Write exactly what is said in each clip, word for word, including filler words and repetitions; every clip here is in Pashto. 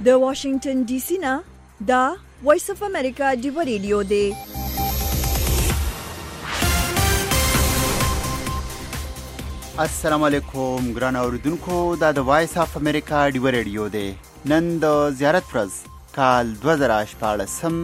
د واشنگټن ډي سي نه دا وایس اف امریکا دی ریډیو دی. السلام علیکم ګران اوریدونکو، دا د وایس اف امریکا دی ریډیو دی. نن د زیارت ورځ کال دوه زره شپاړسم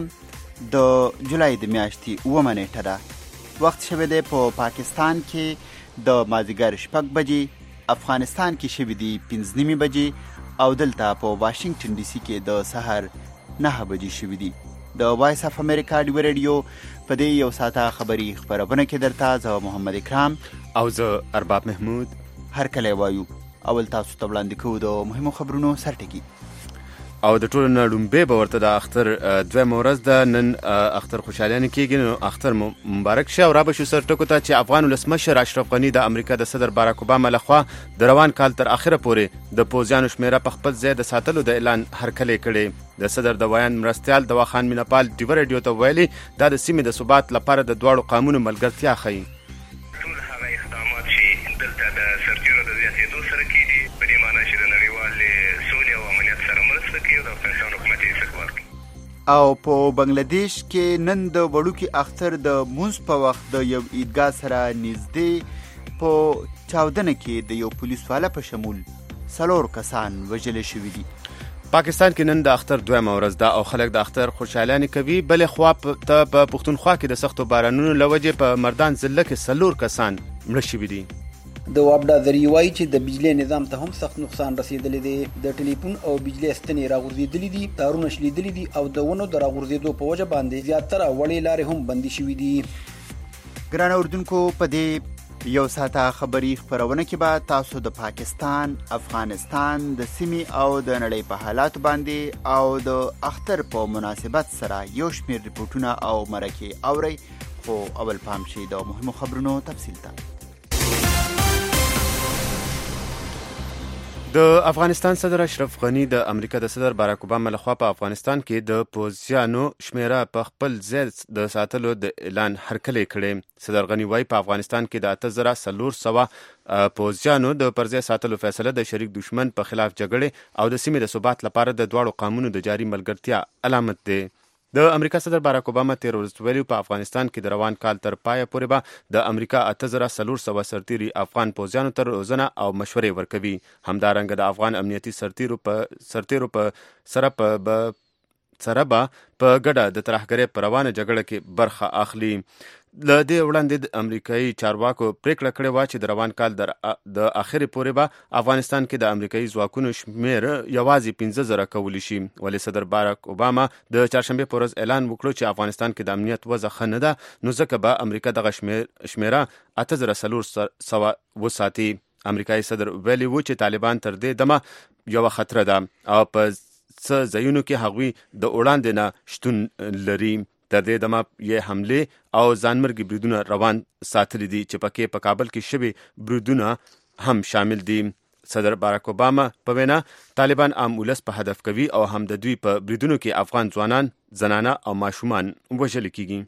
د جولای د میاشتې اوومه نیټه ده. وخت شوی دی په پاکستان کې د مازدیګر شپږ بجې، افغانستان کې شوي دي پنځه نیمې بجې او دلته په واشنگټن ډي سي کې د سحر نهه بجې شوي دي. د وایس اف امریکا دی ریډیو په دې یو ساعته خبري خپرونه کې درته زه محمد اکرام او زه ارباب محمود هر کله وایو. اول تاسو ته وړاندې کوو د مهمو خبرونو سرټکي. او د ټولو نه لومبې به ورته د اختر دویمه ورځ ده. نن اختر خوشحالیانې کېږي، نو اختر مبارک شه. او را به شو سرټکو ته چې افغان ولسمشر اشرف غني د امریکا د صدر باراک اوباما لخوا د روان کال تر اخره پورې د پوځیانو شمیره په خپل ځای د ساتلو د اعلان هرکلی کړی. د صدر د ویان مرستیال دواخان مینپال ډیوه ریډیو ته ویلي دا د سیمې د ثبات لپاره د دواړو قومونو ملګرتیا ښیي. ټول هغه اقدامات چې دلته د سرچینو د زیاتېدو سره کېږي په دې معنی چې د نړیوال سولې او امنیت سره مرسته کوي او د افغانستان حکومت یې استقبال کوي. او په بنگلادیش کې نن د وړوکي اختر د مونځ په وخت د یو عیدګاه سره نږدې په چاودنه کې د یو پولیس والا په شمول څلور کسان وژل شوي دي. پاکستان کې نن د اختر دویمه ورځ ده او خلک د اختر خوشحالانې کوي. بلې خوا ته په پښتونخوا کې د سختو بارانونو له وجې په مردان ضلع کې څلور کسان مړه شوي دي. د وابډا ذریعه وایي چې د بجلی نظام ته هم سخت نقصان رسېدلی دی. د ټلیفون او بجلی ستنې راغورځېدلي دي، تارونه شلېدلي دي او د ونو د راغورځېدو په وجه باندې زیاتره وړې لارې هم بندي شوي دي. ګران اردوونکو، په دې یو ساعته خبري خپرونه کې به تاسو د پاکستان، افغانستان د سیمې او د نړۍ په حالاتو باندې او د اختر په مناسبت سره یو شمېر ریپورټونه او مرکې اورئ. خو اول پام شي د مهمو خبرونو تفصیل ته. د افغانستان صدر اشرف غني د امریکا د صدر باراک اوباما لخوا په افغانستان کې د پوځیانو شمیره په خپل ځای د ساتلو د اعلان هرکلی کړی. صدر غني وايي په افغانستان کې د اته زره څلور سوه پوځیانو د پرځای ساتلو فیصله د شریک دشمن په خلاف جګړې او د سیمې د ثبات لپاره د دواړو قومونو د جاري ملګرتیا علامت دی. د امریکا صدر باراک اوباما تیر ورځ ویلي په افغانستان کې د روان کال تر پایه پورې به د امریکا اته زره څلور سوه سرتیري افغان پوځیانو ته روزنه او مشورې ورکوي. همدارنګه د افغان امنیتي سرتیرو په سرتیرو په سره په سره به په ګډه د ترهګرۍ په روانه جګړه کې برخه اخلي. له دې وړاندې د امریکایي چارواکو پریکړه کړې وه چې د روان کال د اخرې پورې به افغانستان کې د امریکایي ځواکونو شمیر یوازې پنځه زره کولی شي. ولې صدر باراک اوباما د چهارشنبې په ورځ اعلان وکړو چې افغانستان کې د امنیت وضع ښه نه ده، نو ځکه به امریکا دغه شمیره اته زره څلور سوه وساتي. امریکایي صدر ویلي و چې طالبان تر دې دمه یوه خطره ده او په څه ځایونو کې هغوی د وړاندې نه شتون لري. تر دې دمه یې حملې او ځانمرګي بریدونه روان ساتلي دي چې پکې په کابل کې شوي بریدونه هم شامل دي. صدر باراک اوباما په وینا طالبان عام ولس په هدف کوي او هم د دوی په بریدونو کې افغان ځوانان، زنانه او ماشومان وژل کیږي.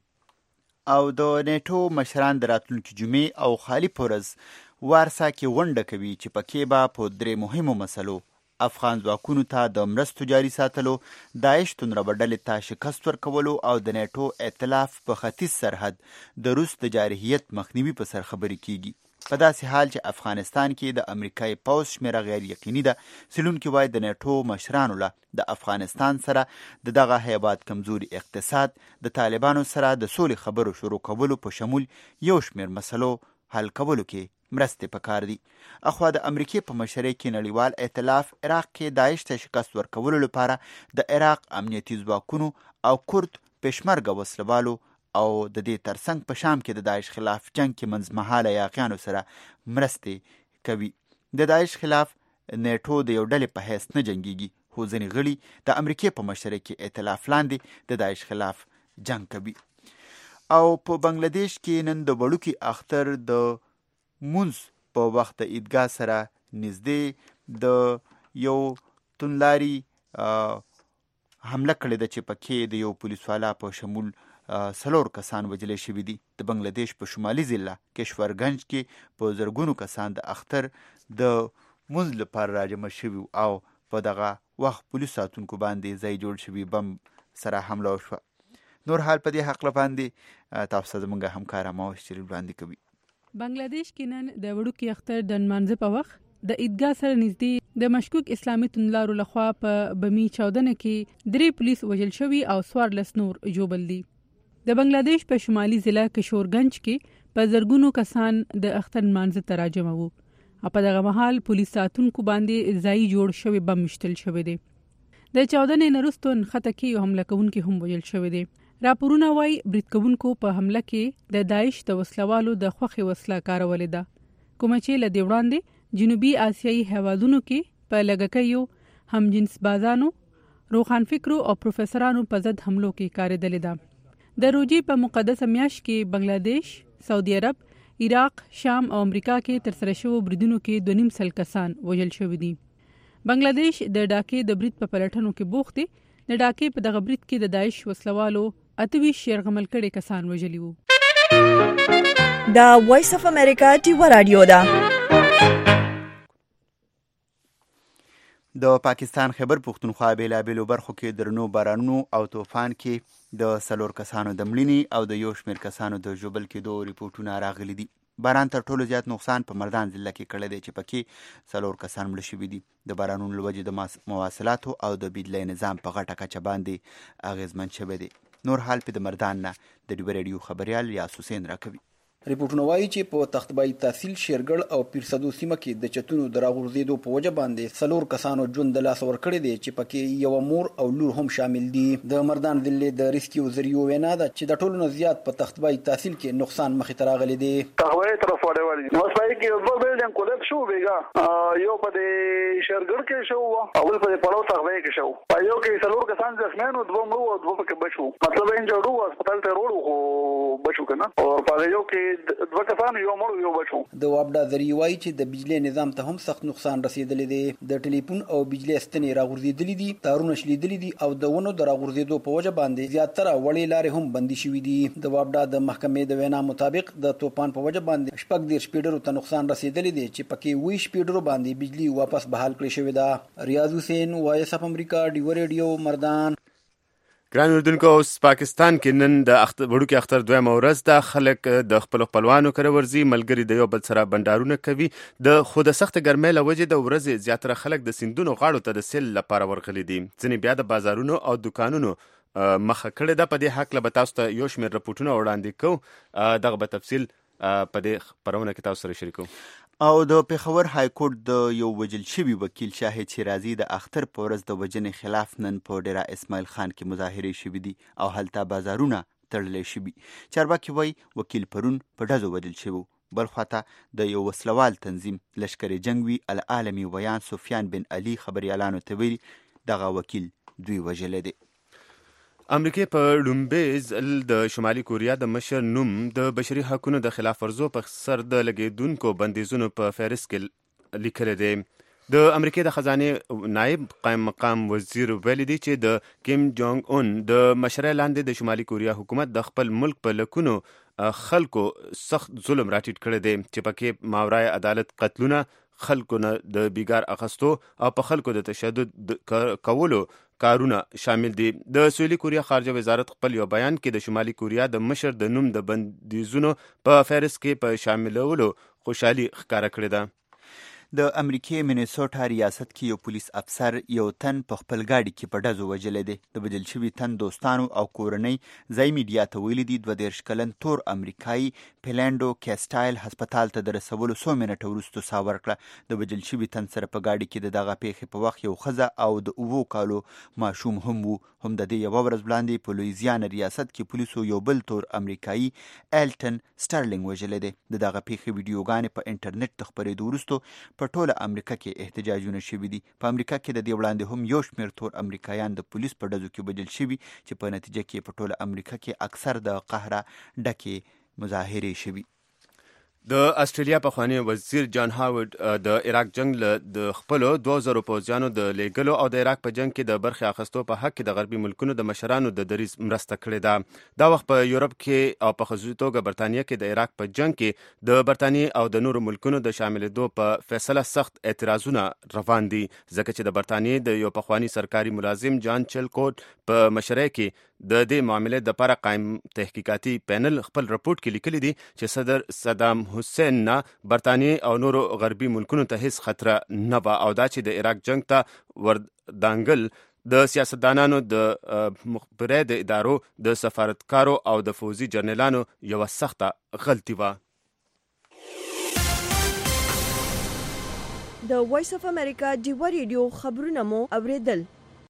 او د نیټو مشران د راتلونکي جمعې او خالي پورز وارسا کې ونډه کوي چې پکې به په درې مهمو مسلو افغان ځواکونو ته د مرستو جاري ساتلو، داعش تنربه ډلې ته شکست ورکولو او د نیټو ائتلاف په ختیځ سرحد د روس د جارحیت مخنیوي په سر خبرې کیږي. په داسې حال چې افغانستان کې د امریکایي پوځ شمیره غیر یقیني ده. څیړونکي وایي د نیټو مشرانو له د افغانستان سره د دغه هیواد کمزوري اقتصاد، د طالبانو سره د سولې خبرو شروع کولو په شمول یو شمیر مسلو حل کولو کې مرستې پکار دي. اخوا د امریکې په مشرۍ کې نړیوال ائتلاف عراق کې داعش ته شکست ورکولو لپاره د عراق امنیتي ځواکونو او کرد پېشمرګه وسلوالو او د دې ترڅنګ په شام کې د داعش خلاف جنگ کې منځمهاله یاغیانو سره مرستې کوي. د داعش خلاف نیټو د یو ډلې په حیث نه جنګیږي، خو ځینې غړي د امریکې په مشرۍ کې ائتلاف لاندې د داعش خلاف جنگ کوي. او په بنگلادیش کې نن د وړوکي اختر د مونځ په وخت د عیدګاه سره نږدې د یو تونلاري حمله کړې ده چې پکې د یو پولیس والا په شمول څلور کسان وژل شوي دي. د بنگلادیش په شمالي ضلع کشورګنج کې په زرګونو کسان د اختر د مونځ لپاره راجمع شوي او په دغه وخت پولیس ساتونکو باندې ځای جوړ شوي بم سره حمله وشوه. نور حال په دې حق باندې تاسو زموږ همکار ماوش چریل وړاندې کوي. بنگلاديش کې نن د وړوکي اختر د نمانځه په وخت د عیدګاه سره نږدې د مشکوک اسلامي توندلارو لخوا په بمی چاودنه کې درې پولیس وژل شوي او څوارلس نور ژوبل دي. د بنگلاديش په شمالي ضلع کشورګنج کې په زرګونو کسان د اختر نمانځه ته راجمع وو او په دغه مهال پولیس ساتونکو باندې ځای جوړ شوی بم مشتل شوی دی. د چاودنې نه وروسته نښته کې یو حمله کوونکی هم وژل شوی دی. راپورونه وایي برید کوونکو په حمله کې د داعش د وسلوالو د خوښې وسله کارولې ده، کومه چې له دې وړاندې جنوبي آسیایي هیوادونو کې په لږکیو، همجنس بازانو، روښانفکرو او پروفیسورانو په ضد حملو کې کارېدلې ده. د روژې په مقدسه میاشت کې بنگلاديش، سعودي عرب، عراق، شام او امریکا کې ترسره شوو بریدونو کې دوه نیم سل کسان وژل شوي دي. بنگلاديش د ډاکې د برید په پلټنو کې بوخت دی. د ډاکې په دغه برید کې د داعش وسلوالو اتویش یرغمل کړي کسان وژلي وو. دا وایس اف امریکا ټیوا رادیو ده. د پاکستان خیبر پښتونخوا بیلابیلو برخو کې درنو بارانونو او طوفان کې د څلور کسانو د مړینې او د یو شمېر کسانو د ژوبل کېدو ریپورټونه راغلي دي. باران تر ټولو زیات نقصان په مردان ضلع کې کړی دی چې پکې څلور کسان مړه شوي دي. د بارانونو له وجې د مواصلاتو او د بجلۍ نظام په غټه کچه باندې اغېزمن شوی دی. نور حال په د مردان نه د ډیو ریډیو خبريال یاس حسین راکوي. ریپورټونه وایي چې په تختبای تحصیل شیرګل او پیرسدو سیمه کې د چتونو د راغورځېدو په وجه باندې څلور کسانو ژوند د لاس ورکړی دی چې پکې یو مور او لور هم شامل دي. د مردان ضلع د ریسکیو ذریعو وینا ده چې د ټولو نه زیات په تختبای تحصیل کې نقصان مخې ته راغلی دی. تختبای طرف وړي نو سپای کې دوه بلډینګ کولپ شو بیګا یو په شیرګل کې شو او بل په پړاو تختبای کې شو. په یو کې څلور کسان ځخمین او دوه مړو او دوه پکې بچو. مطلب یې جوړو هسپتال ته وروړو خو بچو کنه او په یو کې دوه کسان یو مړ یو بچو. د وابډا ذریعہ وایي چې د بجلی نظام ته هم سخت نقصان رسیدلی دی. د ټلیفون او بجلی ستنې راغورځېدلې دي، تارونه شلیدلي دي او د ونو د راغورځېدو په وجه باندې زیاتره وړې لارې هم بندي شوي دي. د وابډا د محکمې د وینا مطابق د طوفان په وجه باندې شپږ دېرش سپیډرو ته نقصان رسیدلی دی چې پکې اووه سپیډرو باندې بجلی واپس بحال کړې شوې ده. ریاض حسین، وایس اف امریکا، ډیو ریډیو، مردان. ګران اردوونکو، اوس پاکستان کې نن د وړوکي اختر دویمه ورځ ده. خلک د خپلو خپلوانو کره ورځي، ملګري د یو بل سره بنډارونه کوي. د خو د سخت ګرمۍ له وجې د ورځې زیاتره خلک د سیندونو غاړو ته د سیل لپاره ورغلي دي. ځینې بیا د بازارونو او دکانونو مخه کړې ده. په دې هکله به تاسو ته یو شمېر رپورټونه وړاندې کوو. دغه به تفصیل په دې خپرونه کې تاسو سره شریکو. او د پیښور های کورټ د یو وژل شوي وکیل شاهد شیرازي د اختر په ورځ د وژنې خلاف نن په ډیره اسماعیل خان کې مظاهرې شوي دي او هلته بازارونه تړلی شوي. چارواکي وایي وکیل پرون په ډزو وژل شوی. بل خواته د یو وسلوال تنظیم لشکر جنګوي العالمي ویان سفیان بن علي خبریالانو ته ویلي دغه وکیل دوی وژلی دی. امریکې په لومړي ځل د شمالي کوریا د مشر نوم د بشري حقونو د خلاف ورزو په سر د لګېدونکو بندیزونو په فهرست کې لیکلی دی. د امریکې د خزانې نایب قائم مقام وزیر ویلي دی چې د کیم جونګ اون د مشرۍ لاندې د شمالي کوریا حکومت د خپل ملک په لکونو خلکو سخت ظلم راټیټ کړی دی چې پکې ماورای عدالت قتلونه، خلکو نه د بیګار اخستو او په خلکو د تشدد کولو کارونه شامل دي. د سویلي کوریا خارجه وزارت خپل یو بیان کې د شمالي کوریا د مشر د نوم د بندیزونو په فهرست کې په شاملولو خوشحالي ښکاره کړې ده. د امریکې مینیسوټا ریاست کې یو پولیس افسر یو تن په خپل ګاډي کې په ډزو وژلی دی. د وژل شوي تن دوستانو او کورنۍ ځای میډیا ته ویلي دي دوه دېرش کلن تور امریکایي پیلانډو کیسټایل هسپتال ته د رسولو څو منټه وروسته ساه ورکړه. د وژل شوي تن سره په ګاډي کې د دغه پیښې په وخت یو ښځه او د اوو کالو ماشوم هم وو. هم د دې یوه ورځ وړاندې په لویزیانا ریاست کې پولیسو یو بل تور امریکایي ایلټن سټرلینګ وژلی دی. د دغه پیښې ویډیوګانې په انټرنیټ د خپرېدو وروسته په ټوله امریکا کې احتجاجونه شوي دي. په امریکا کې د دې وړاندې هم یو شمېر تور امریکایان د پولیس په ډزو کې وژل شوي چې په نتیجه کې په ټوله امریکا کې اکثر د قهره ډکې مظاهرې شوي. د استرالیا پخوانی وزیر جان هاورډ د عراق جنگ له د خپلو دوه زره پوځیانو د لیږلو او د عراق په جنگ کې د برخې اخیستو په حق کې د غربي ملکونو د مشرانو د دریځ مرسته کړې ده. دا وخت په یورپ کې او په خصوصي توګه برتانیه کې د عراق په جنگ کې د برتانیې او د نورو ملکونو د شاملېدو په فیصله سخت اعتراضونه روان دي، ځکه چې د برتانیې د یو پخوانی سرکاري ملازم جان چلکوټ په مشرۍ کې د دې معاملې د لپاره قائم تحقیقاتي پینل خپل رپورټ کې لیکلي دي چې صدر صدام حسین نه برتانیې او نورو غربي ملکونو ته هیڅ خطر نه و، او دا چې د عراق جنگ ته وردانګل د سیاستدانانو د مخبرۍ د ادارو د سفارتکارو او د فوزي جرنیلانو یوه سخته غلطي وه. د وایس اف امریکا ډیوه ریډیو خبرونه مو اوریدل.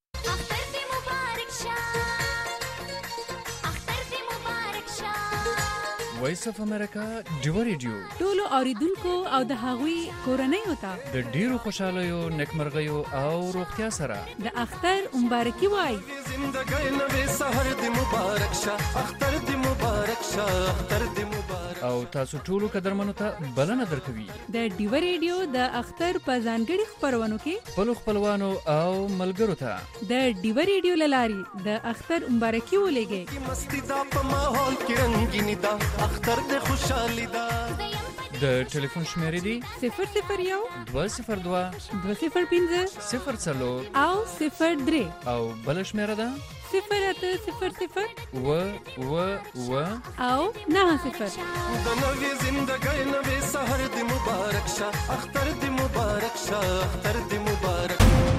وایس اف امریکا ډیوه ریډیو ټولو اوریدونکو او د هغوی کورنۍ ته د ډیرو خوشالیو، نیکمرغیو او روغتیا سره د اختر مبارکي وای. زندګۍ نوې سحر دې مبارک شه، اختر دې مبارک شه، اختر دې مبارک. او تاسو ټولو قدرمنو ته بلنه درکوي د ډیوه ریډیو د اختر په ځانګړي خپرونو کې خپلو خپلوانو او ملګرو ته د ډیوه ریډیو له لارې د اختر مبارکي ولېږئ. مستی دا په ماحول کې رنګینی دا، اختر دې خوشحالي دا. د ټلیفون شمیرې دي صفر صفر یو دوه صفر دوه دوه صفر پنځه صفر څلور او صفر درې او بله شمیره ده صفر اته صفر صفر اوه اوه اوه او نهه صفر. د نوې زندګۍ نوې سحر دې مبارک شه، اختر دې مبارک شه، اختر دې مبارک.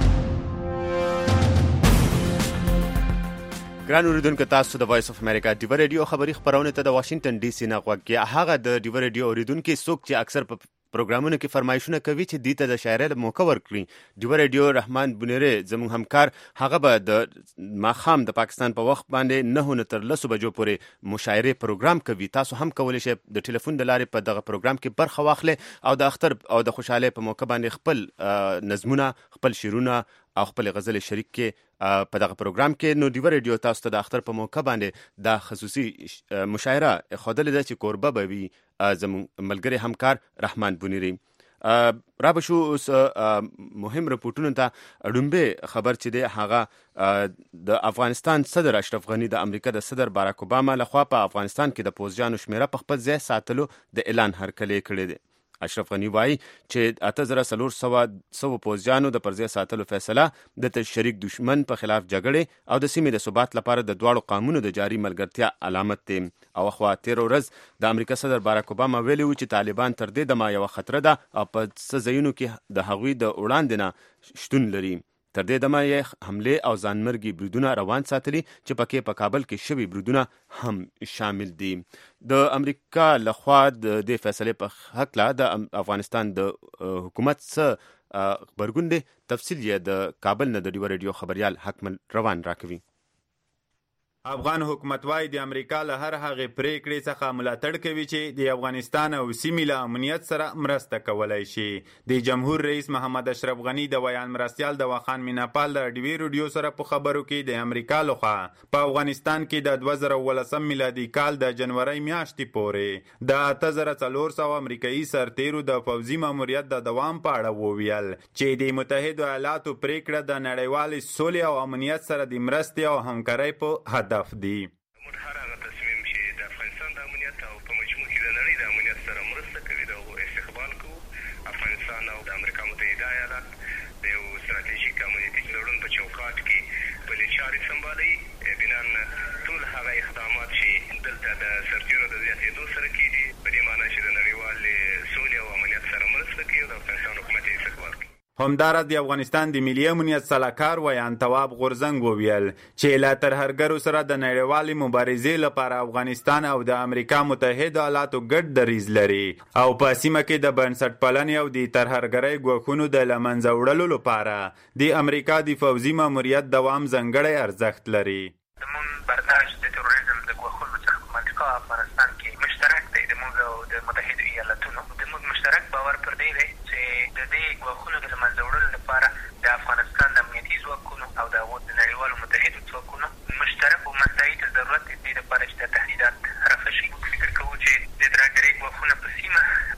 ګران اوریدونکو، تاسو د وایس اف امریکا ډیوه ریډیو خبري خبرونه ته د واشنگټن ډي سي نه غوږ کې. هغه د ډیوه ریډیو اوریدونکو څوک چې اکثر په پروګرامونو کې فرمایشونه کوي چې دې ته د شاعرۍ موقع ورکړي. ډیوه ریډیو رحمان بنيري زموږ همکار، هغه به د ماښام د پاکستان په وخت باندې نهو نه تر لسو بجو پورې مشاعرې پروګرام کوي. تاسو هم کولی شئ د ټلیفون د لارې په دغه پروګرام کې برخه واخلئ او د اختر او د خوشحالۍ په موقع باندې خپل نظمونه، خپل شعرونه او خپل غزل شریک کې په دغه پروګرام کې. نو ډیوه ریډیو تاسو ته د اختر په موقع باندې دا خصوصي مشاعره ښودلې ده چې کوربه به وي زموږ ملګری همکار رحمان بنيري. را به شو اوس مهم رپورټونو ته. ډومبه خبر چې دی هغه د افغانستان صدر اشرف غني د امریکا د صدر باراک اوباما لخوا په افغانستان کې د پوځیانو شمیره په خپل ځای ساتلو د اعلان هرکلی کړی دی. اشرف غني وایي چې اته زره څلور سوه سوه پوځیانو د پر ځای ساتلو فیصله د شریک دشمن په خلاف جګړې او د سیمې د ثبات لپاره د دواړو قومونو د جاري ملګرتیا علامت دی. او خو تېره ورځ د امریکا صدر باراک اوباما ویلي و چې طالبان تر دې دمه یوه خطره ده او په څه ځایونو کې د هغوی د وړاندې نه شتون لري. تر دې دمه یې حملې او ځانمرګي بریدونه روان ساتلي چې پکې په کابل کې شوي بریدونه هم شامل دي. د امریکا لخوا د دې فیصلې په هکله د افغانستان د حکومت څه غبرګون دی، تفصیل یې د کابل نه د ډیوه ریډیو خبریال حکمل روان راکوي. افغان حکومت وايي د امریکا له هر هغه پریکړې څخه ملاتړ کوي چې د افغانستان او سیمې له امنیت سره مرسته کولای شي. د جمهور رئیس محمد اشرف غني د ویان مرستیال د وخان میناپال د ډیوی ریډیو سره په خبرو کې د امریکا لخوا په افغانستان کې د دوه زره ولسم میلادي کال د جنوري میاشتې پورې د اته زره څلور سوه امریکایي سرتیرو د پوځي ماموریت د دوام په اړه وویل چې د متحدو ایالاتو پریکړه د نړیوالې سولې او امنیت سره د مرستې او همکارۍ په هدف دی. موږ هر هغه تصمیم چې د افغانستان د امنیت او په مجموع کې د نړۍ د امنیت سره مرسته کوي د هغو استقبال کوو. افغانستان او د امریکا متحده ایالات د یو ستراتیژیک امنیتي تړون په چوکاټ کې خپلې چارې سمبالوي. بنان ټول هغه اقدامات چې دلته د سرتیرو د زیاتېدو سره کېږي په دې معنی چې د نړیوالې سولې او امنیت سره مرسته کوي او د افغانستان حکومت یې استقبال کوي. همدارد د افغانستان د ملي امنیت سلاکار ویان تواب غورزنګ وویل چې لا ترهګرو سره د نړیوالې مبارزې لپاره افغانستان او د امریکا متحده ایالاتو ګډ دریځ لري او په سیمه کې د بنسټپالنې او د ترهګرۍ ګواښونو د له منځه وړلو لپاره د امریکا د پوځي ماموریت دوام ځانګړی ارزښت لري. زموږ برداشت د تروریزم د ګواښلو څخه منطقه افغانستان کې مشترک دی. زموږ او د متحده ایالاتونو زموږ مشترک باور پر دی دی چې د دې ګواښونو د له منځه وړلو لپاره د افغانستان د امنیتي ځواکونو او د هغو د نړیوالو متحدو ځواکونو مشترک او مساعي ته ضرورت دی دې لپاره چې دا تهدیدات رفع شي. موږ فکر کوو چې د ترهګرۍ ګواښونه په سیمه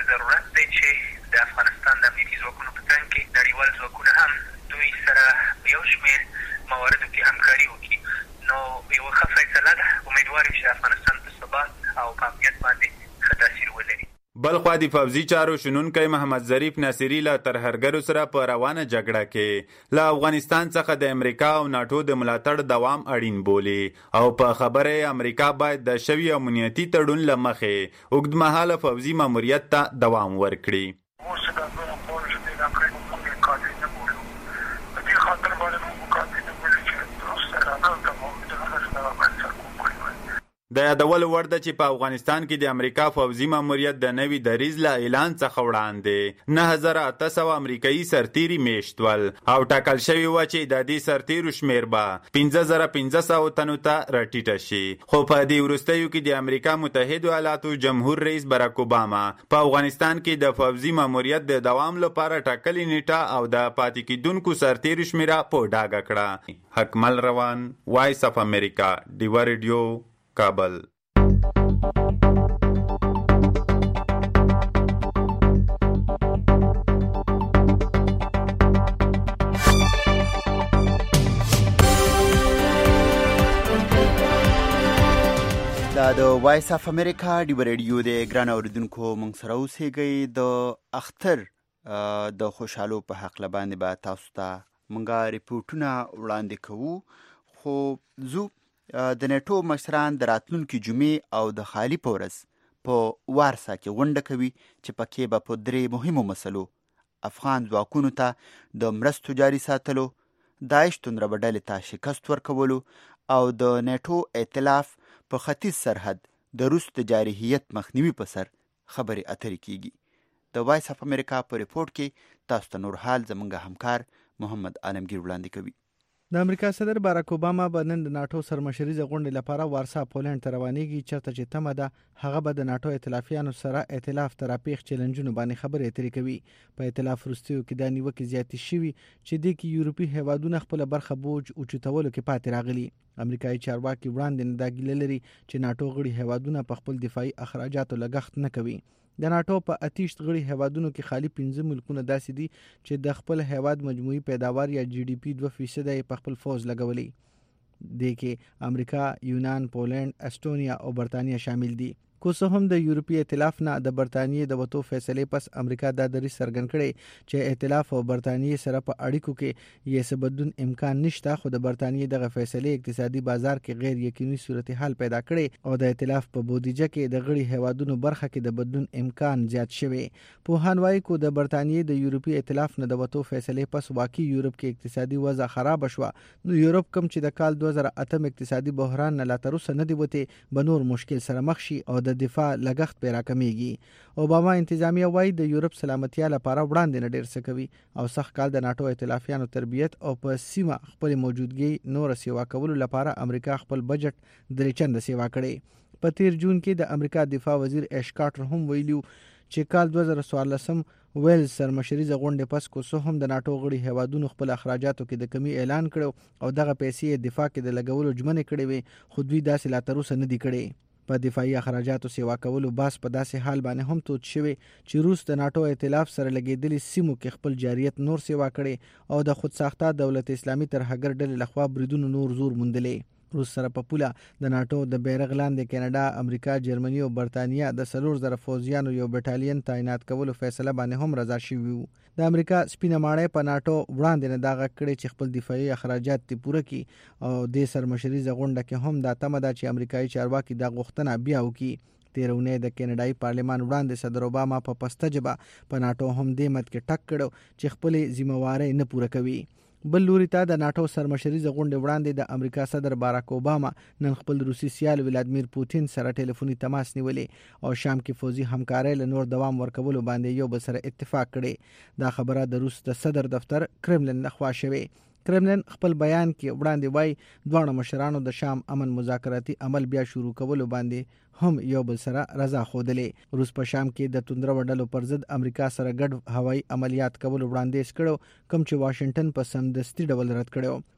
ضرورت دی چې د افغانستان د امنیتي ځواکونو په څنګ کې نړیوال ځواکونه هم دوی سره په یو شمېر مواردو کې همکاري وکړي. نو یوه ښه فیصله ده. امیدوار یم چې د افغانستان په ثبات او په امنیت باندې ښه تاثیر ولري. بلخوا د پوځي چارو شنونکی محمد ظریف ناصري له ترهګرو سره په روانه جګړه کې له افغانستان څخه د امریکا او ناټو د ملاتړ دوام اړین بولي او په خبره امریکا باید د شوي امنیتي تړون له مخې اوږدمهاله پوځي ماموریت ته دوام ورکړي. د یادولو وړ ده چې په افغانستان کې د امریکا پوځي ماموریت د نوي دریځ له اعلان څخه وړاندې نه هزار اته سوه امریکایي سرتیري میشت ول او ټاکل شوي وه چې د دې سرتیرو شمېر به پنځه زره پنځه سوه تنو ته راټیټه شي. خو په دې وروستیو کې د امریکا متحدو ایالاتو جمهور رئیس براک اوباما په افغانستان کې د پوځي ماموریت د دوام لپاره ټاکلې نیټه او د پاتې کېدونکو سرتیرو شمېره په ډاګه کړه. حکمل روان، وایس اف امریکا، ډیوا ریډیو، کابل. دا د وایس اف امریکا ډیوا ریډیو د ګران اوریدونکو موږ سره اوسئ. د اختر د خوشحالو په حق باندې به تاسو ته موږ ریپورټونه وړاندې کوو. خو زو د نیټو مشران د راتلونکي جمعې او د خالي په ورځ په وارسا کې غونډه کوي چې پکې به په درې مهمو مسلو افغان ځواکونو ته د مرستو جاري ساتلو، داعش توندروه ډلې ته شکست ورکولو او د نیټو ائتلاف په ختیځ سرحد د روس د جارحیت مخنیوي په سر خبرې اترې کیږي. د وایس اف امریکا په ریپورټ کې تاسو ته نور حال زموږ همکار محمد عالمگیر وړاندې کوي. د امریکا صدر باراک اوباما به نن د ناټو سرمشریزه غونډې لپاره وارسا پولنډ ته روانېږي، چېرته چې تمه ده هغه به د ناټو ائتلافیانو سره ائتلاف ته راپېښ چیلنجونو باندې خبرې اترې کوي. په ائتلاف وروستیو کې دا نیوکې زیاتې شوي چې دې کې یورپي هیوادونه خپله برخه بوج اوچتولو کې پاتې راغلي. امریکایي چارواکي وړاندې نه دا ګیله لري چې ناټو غړي هیوادونه په خپل دفاعي اخراجاتو لګښت نه کوي. د ناټو په اتیشت غړي هیوادونو کې خالي پنځه ملکونه داسې دي چې د خپل هیواد مجموعي پیداوار یا جی ډي پی دوه فیصده یې په خپل فوز لګولي. دې کې امریکا، یونان، پولنډ، استونیا او برتانیا شامل دي. کو څه هم د یورپي ائتلاف نه د برتانیې د وتو فیصلې پس امریکا دا دریځ څرګند کړی چې ائتلاف او برتانیې سره په اړیکو کې یې څه بدلون امکان نشته، خو د برتانیې دغه فیصلې اقتصادي بازار کې غیر یقیني صورتحال پیدا کړي او د ائتلاف په بودیجه کې د غړي هیوادونو برخه کې د بدلون امکان زیات شوی. پوهان وایي کو د برتانیې د یورپي ائتلاف نه د وتو فیصلې پس واقعي یورپ کې اقتصادي وضع خراب شوه، نو یورپ کم چې د کال دوه زره اتم اقتصادي بحران نه لا تر اوسه نه دی وتی به نور مشکل سره مخ شي او د دفاع لګښت پې راکمیږي. اوباما انتظامیه وایي د یورپ سلامتیا لپاره وړاندې نه ډېر څه کوي او سخت کال د ناټو ائتلافیانو تربیت او په سیمه خپل موجودګي نور سیوا کولو لپاره امریکا خپل بجټ درې چنده سیوا کړي. په تیر جون کې د امریکا دفاع وزیر ایش کارټر هم ویلو چې کال دوه زره څوارلسم ویلز سرمشریزه غونډې پس کو څه هم د ناټو غړي هیوادونو خپل اخراجاتو کې د کمی اعلان کړو او دغه پیسې دفاع کې د لګولو ژمنې کړې وي، خو دوی داسې لا تر اوسه نه دي کړې. په دفاعي اخراجاتو سیوا کولو باس په داسې حال باندې هم تود شوی چې روس د ناټو ائتلاف سره لګېدلي سیمو کې خپل جاریت نور سیوا کړي او د خودساخته دولت اسلامي ترهګر ډلې لخوا بریدونو نور زور موندلې. روس سره په پوله د ناټو د بیرغ لاندې کینیډا، امریکا، جرمني او برتانیا د څلور زره فوجیانو یو بټالین تعینات کولو فیصله باندې هم رضا شوي وو. د امریکا سپینه ماڼۍ په ناټو وړاندې نه دا غږ کړی چې خپل دفاعي اخراجات دې پوره کړي او دې سرمشریزه غونډه کې هم دا تمه ده چې امریکایي چارواکي دا غوښتنه بیا وکړي. تېره اونۍ د کینیډایي پارلمان وړاندې صدر اوباما په پسته ژبه په ناټو هم دې مد کې ټک کړو چې خپلې ذمهوارۍ نه پوره کوي. بل لوري ته د ناټو سرمشریزه غونډې وړاندې د امریکا صدر باراک اوباما نن خپل روسي سیال ولادیمیر پوتین سره ټلیفوني تماس نیولې او شام کې فوزي همکارۍ له نور دوام ورکولو باندې یو بل سره اتفاق کړي. دا خبره د روس د صدر دفتر کرملن لخوا شوې. کرملن خپل بیان کې وړاندې وایي دواړه مشرانو د شام امن مذاکراتي عمل بیا شروع کولو باندې هم یو بل سره رضا ښودلې. روس په شام کې د توندروه ډلو پر ضد امریکا سره ګډ هوایي عملیات کولو وړاندیز کړو، کوم چې واشنگټن په سمدستي ډول رد کړو.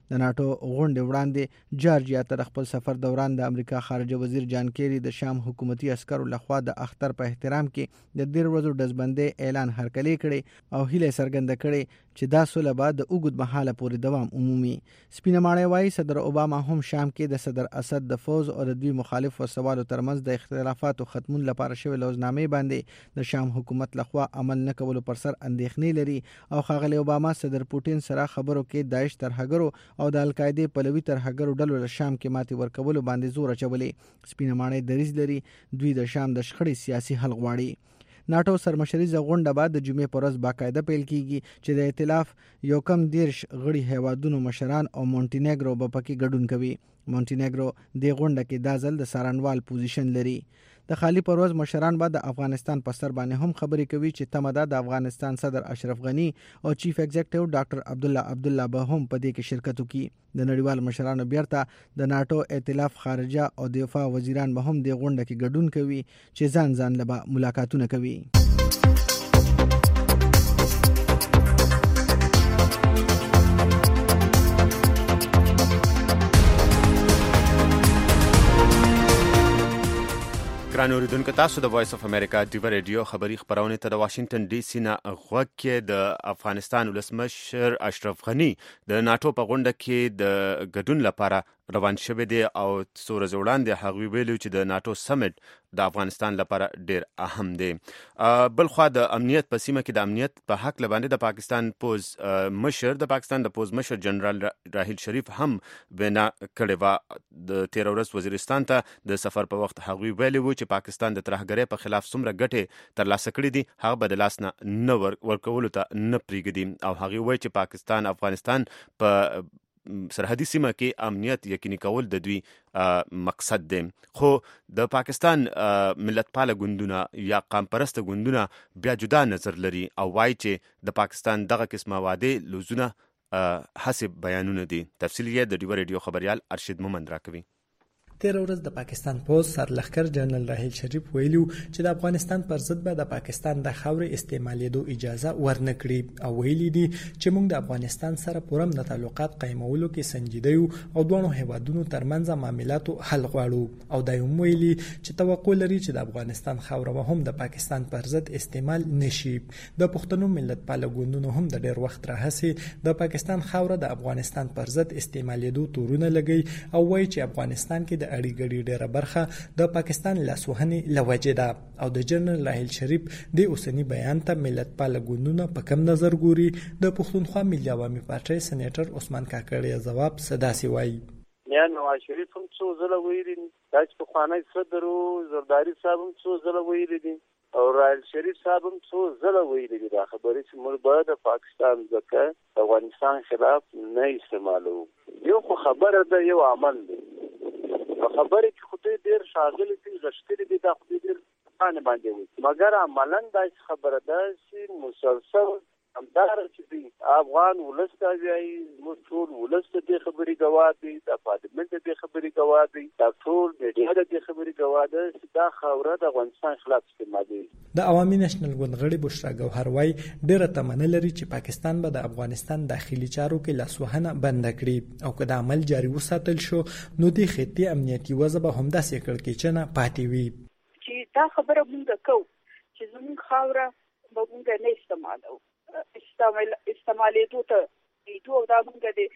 د ناتو غونډې وړاندې جارجیا ته خپل سفر دوران د امریکا خارجه وزیر جان کیری د شام حکومتي عسکرو لخوا د اختر په احترام کې د ډیر ورځو دزبندۍ اعلان هرکلی کړي او هیله څرګنده کړي چې دا سوله به د اوږد مهاله پورې دوام عمومي. سپینه ماڼۍ وايي صدر اوباما هم شام کې د صدر اسد د فوز او د دوی مخالف وسوالو ترمنځ د اختلافاتو ختمون لپاره شوی لوزنامې باندې د شام حکومت لخوا عمل نه کولو پر سر اندېښنې لري او ښاغلی اوباما صدر پوټین سره خبرو کې داعش ترهګرو او د القاعده پلوي ترهګرو ډلو له شام کې ماتې ورکولو باندې زور اچولې. سپینه ماڼۍ دریځ لري دوی د شام د شخړې سیاسي حل غواړي. ناتو سرمشریزه غونډه بعد د جمعې پر ورځ باقاعده پیل کیږي چې د ائتلاف یو کم دیرش غړي هیوادونو مشران او مونټینیګرو به پکې ګډون کوي. مونټینیګرو د غونډه کې د ځل د سارنوال پوزیشن لري. د خالی پرواز مشران بعد د افغانستان په سر باندې هم خبرې کوي چې تمه د افغانستان صدر اشرف غنی او چیف ایگزیکټیو ډاکټر عبد الله عبد الله به هم په دې کې شرکت وکړي. د نړیوال مشرانو بیرته د ناتو ائتلاف خارجه او دفاع وزیران به هم د غونډه کې ګډون کوي چې ځان ځان له ملاقاتونه کوي. ګران اوریدونکو تاسو د وایس اف امریکا ډیو ریډیو خبری خبرونه ته د واشنگټن ډي سي نه غوږ کې د افغانستان ولسمشر اشرف غنی د ناتو په غونډه کې د ګډون لپاره روان شوی دی او څو ورځې وړاندې هغوی ویلي چې د ناتو سمیټ د افغانستان لپاره ډیر اهم دی. بل خوا د امنیت په سیمه کې د امنیت په حق لباندې د پاکستان پوز مشر د پاکستان د پوز مشر جنرال راحیل شریف هم بنا کړی و. د تیر ورځ وزیرستان ته د سفر په وخت هغوی ویلي و چې پاکستان د ترهګرۍ په خلاف څومره ګټې ترلاسه کړي دي هغه به د لاس نه نه ورکولو ته نه پرېږدي او هغوی وایي چې پاکستان افغانستان په سرحدي سیمه کې امنیت یقیني کول د دوی مقصد دی. خو د پاکستان ملت پاله ګوندونه یا قام پرسته ګوندونه بیا جدا نظر لري او وایي چې د پاکستان دغه قسمه وعدې لزونه حسب بیانونه دي. تفصیل یې د ډیو ریډیو خبريال ارشد مومند راکوي. تیر ورځ د پاکستان پوز سرلښکر جنرال راحیل شریف ویلو چې د افغانستان پر ضد به د پاکستان د خاورې استعمالېدو اجازه ورنکړي او ویلي دي چې موږ د افغانستان سره پوره د تعلقات قایمولو کې سنجیده یو او دوه هیوادونو ترمنځ معاملاتو حل غواړو او دا هم ویلي چې توقع لري چې د افغانستان خاوره به هم د پاکستان پر ضد استعمال نشي. د پښتنو ملت پاله ګوندونو هم د ډیر وخت راهیسې د پاکستان خاوره د افغانستان پر ضد استعمالېدو تورونه لګي او وایي چې افغانستان کې د اړی ګړی ډیره برخه د پاکستان لاسوهنې لوجه ده او د جنرال راحیل شریف د اوسنی بیان ته ملت پاله ګوندونه په کم نظر ګوري. د پښتونخوا ملي عوامي پارټۍ سېنیټر عثمان کاکړ جواب صداسي وایي. یا نواز شریف هم څو ځله ویلي دي دا چې پخوانی صدر زرداری صاحب هم څو ځله ویلي دي او راحیل شریف صاحب هم څو ځله ویلي دي دا خبرې چې موږ باید د پاکستان ځکه د افغانستان خلاف نه استعمالو. یو خو خبره ده یو عمل دی. په خبرې کې خو ډېر ښاغلي دي غښتلي دي دا خو ډېر باندې باندې وي مګر عملاً داسې خبره ده چې مسلسل همداره چې دوی افغان ولس ته وایي زموږ ټول ولس ته دې خبرې ګواه دی د پارلمنټ ته دې خبرې ګواه دی دا ټول میډیا ته دې خبرې ګواه ده چې دا خاوره د افغانستان خلاف استعمالوي. د عوامي نېشنل ګوند غړي بشرا ګوهر وایي ډېره تمه لري چې پاکستان به د افغانستان داخلي چارو کې لاسوهنه بنده کړي او که د عمل جاري وساتل شو نو د خطي امنیتي وضع به همداسې کړکېچنه پاتې وي. چې دا خبره مونږ کوو چې زموږ خاوره به مونږ نه استعمالوو استعمال استعمالېدو ته دیدو دا مونږ د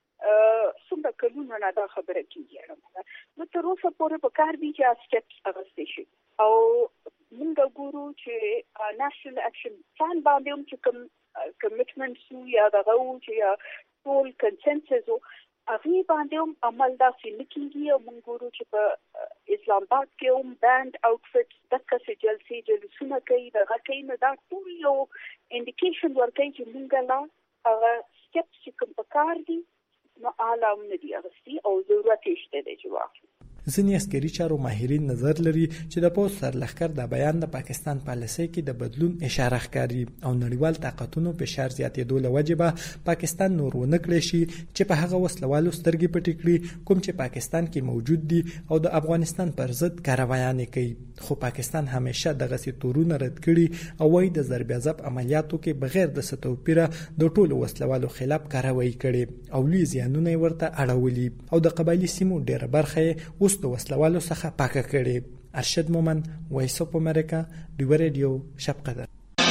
څومره کلونو نه دا خبره کېږي نو تر اوسه پورې په کار دي چې اسټپس اخیستل شي او مونږ ګورو چې نېشنل اکشن پلان باندې هم چې کوم کمیټمنټس یا دغه چې یا ټول کنسنسس هغه باندې هم عمل داسې نه کېږي او مونږ ګورو چې په اسلام آباد کې هم بینډ آوټفټ دغه څه جلسې جلوسونه کوي دغه کوي نو دا ټول یو انډیکیشن ورکوي چې مونږ لا هغه سټپس چې کوم په کار دي نو اعلی هم نه دي اخیستي او ضرورت یې شته دی چې واخلو. ځینې عسکري چارو ماهرین نظر لري چې د پوځ سرلښکر د بیان د پاکستان پالیسۍ کې د بدلون اشاره ښکاري او نړیوال طاقتونو فشار زیاتېدو له وجې به پاکستان نور ونه کړی شي چې په هغه وسلوالو سترګې پټې کړي کوم چې پاکستان کې موجود دي او د افغانستان پر ضد کاروایانې کوي. خو پاکستان همیشه دغسې تورونه رد کړي او وایي د ضرب عضب عملیاتو کې بغیر د څه توپیره د ټولو وسلوالو خلاف کاروایي کړي او لوی زیانونه یې ورته اړولي او د قبایلي سیمو ډېره برخه یې اوس د وسلوالو څخه پاکه کړې. ارشد مومن، وایس اف امریکا، ډیوه ریډیو، شب قدر.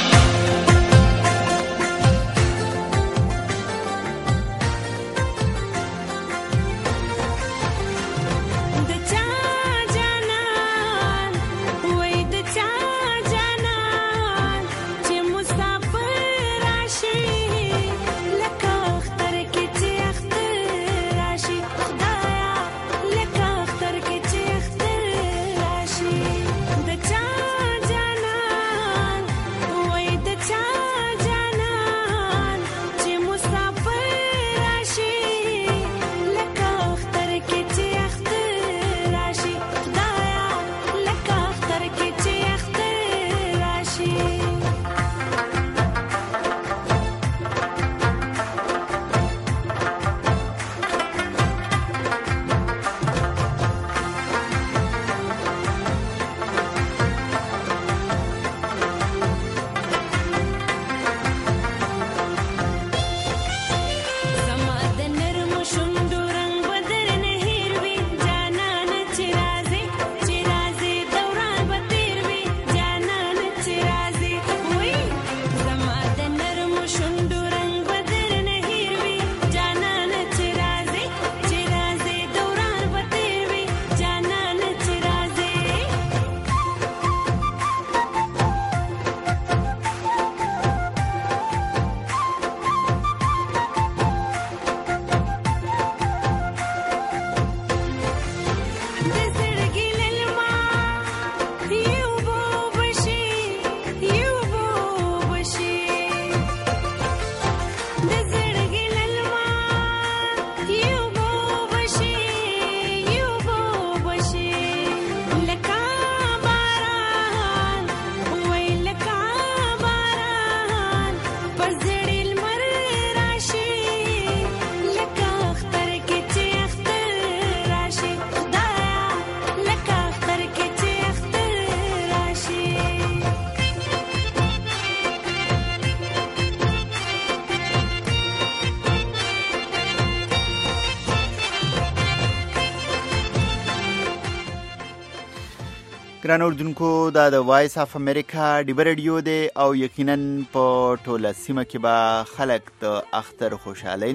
ګران اردوونکو، دا د وایس اف امریکا ډیوه ریډیو دی او یقینا په ټوله سیمه کې به خلک د اختر خوشحالۍ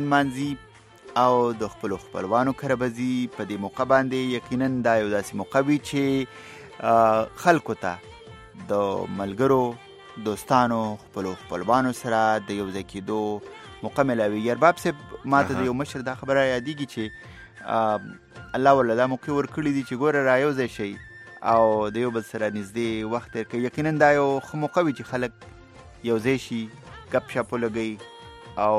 نمانځي او د خپلو خپلوانو کره به ځي. په دې موقع باندې یقینا دا یو داسې موقع وي چې خلکو ته د ملګرو، دوستانو، خپلو خپلوانو سره د یو ځای کېدو موقع میلاوي. ارباب صاحب، ما ته د یو مشر دا خبره یادېږي چې الله ورله دا موقع ورکړي دي چې ګوره را یو ځای شئ او د یو بل سره نږدې وخت تېر کوي. یقینا دا یو ښه موقع وي چې خلک یو ځای شي، ګپ شپ ولګوي او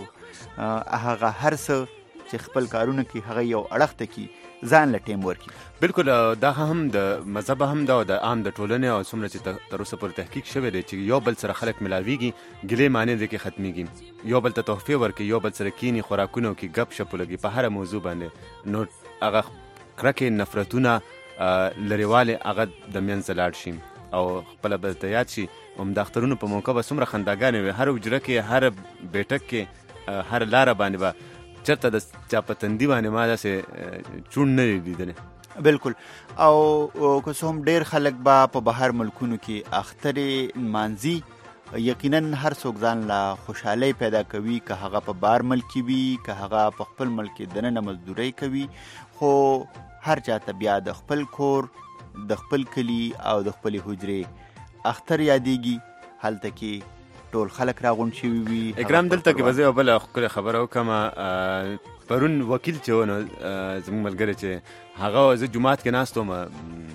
هغه هر څه چې خپل کارونه کوي هغه یو اړخ ته کړي، ځان له ټیم ورکړي. بالکل، دا هم د مذهب هم دا د عام د ټولنې او څومره چې تر اوسه پورې تحقیق شوی دی چې یو بل سره خلک ملاویږي، ګیلې معنی دی کې ختمیږي، یو بل ته تحفې ورکوي، یو بل سره کینی خوراکونه کوي، ګپ شپ ولګي په هره موضوع باندې، نو هغه کرکې، نفرتونه، لريواله هغه د منځ لاړ شي او خپل به ته یاد شي. هم د اخترونو په موقع به څومره خنداګانې وي، هر حجره کې، هر بیټک کې، هر لاره باندې به چېرته د چا په تندي باندې ما داسې چون نه دی لیدلی. بالکل. او که څه هم ډېر خلک به په بهر ملکونو کې اخترې نمانځي، یقینا هر څوک ځان له خوشحالۍ پیدا کوي، که هغه په بهر ملک کې وي، که هغه په خپل ملک کې دننه مزدورۍ کوي، خو هر چاته بیا د خپل کور، د خپل کلی او د خپلې حجرې اختر یادېږي. هلته کې ټول خلک راغونډ شوي وي. اکرام، دلته کې به زه یو بله ښکلې خبره وکړم. پرون وکیل چې و نو زموږ ملګری چې هغه زه جومات کې ناست وم،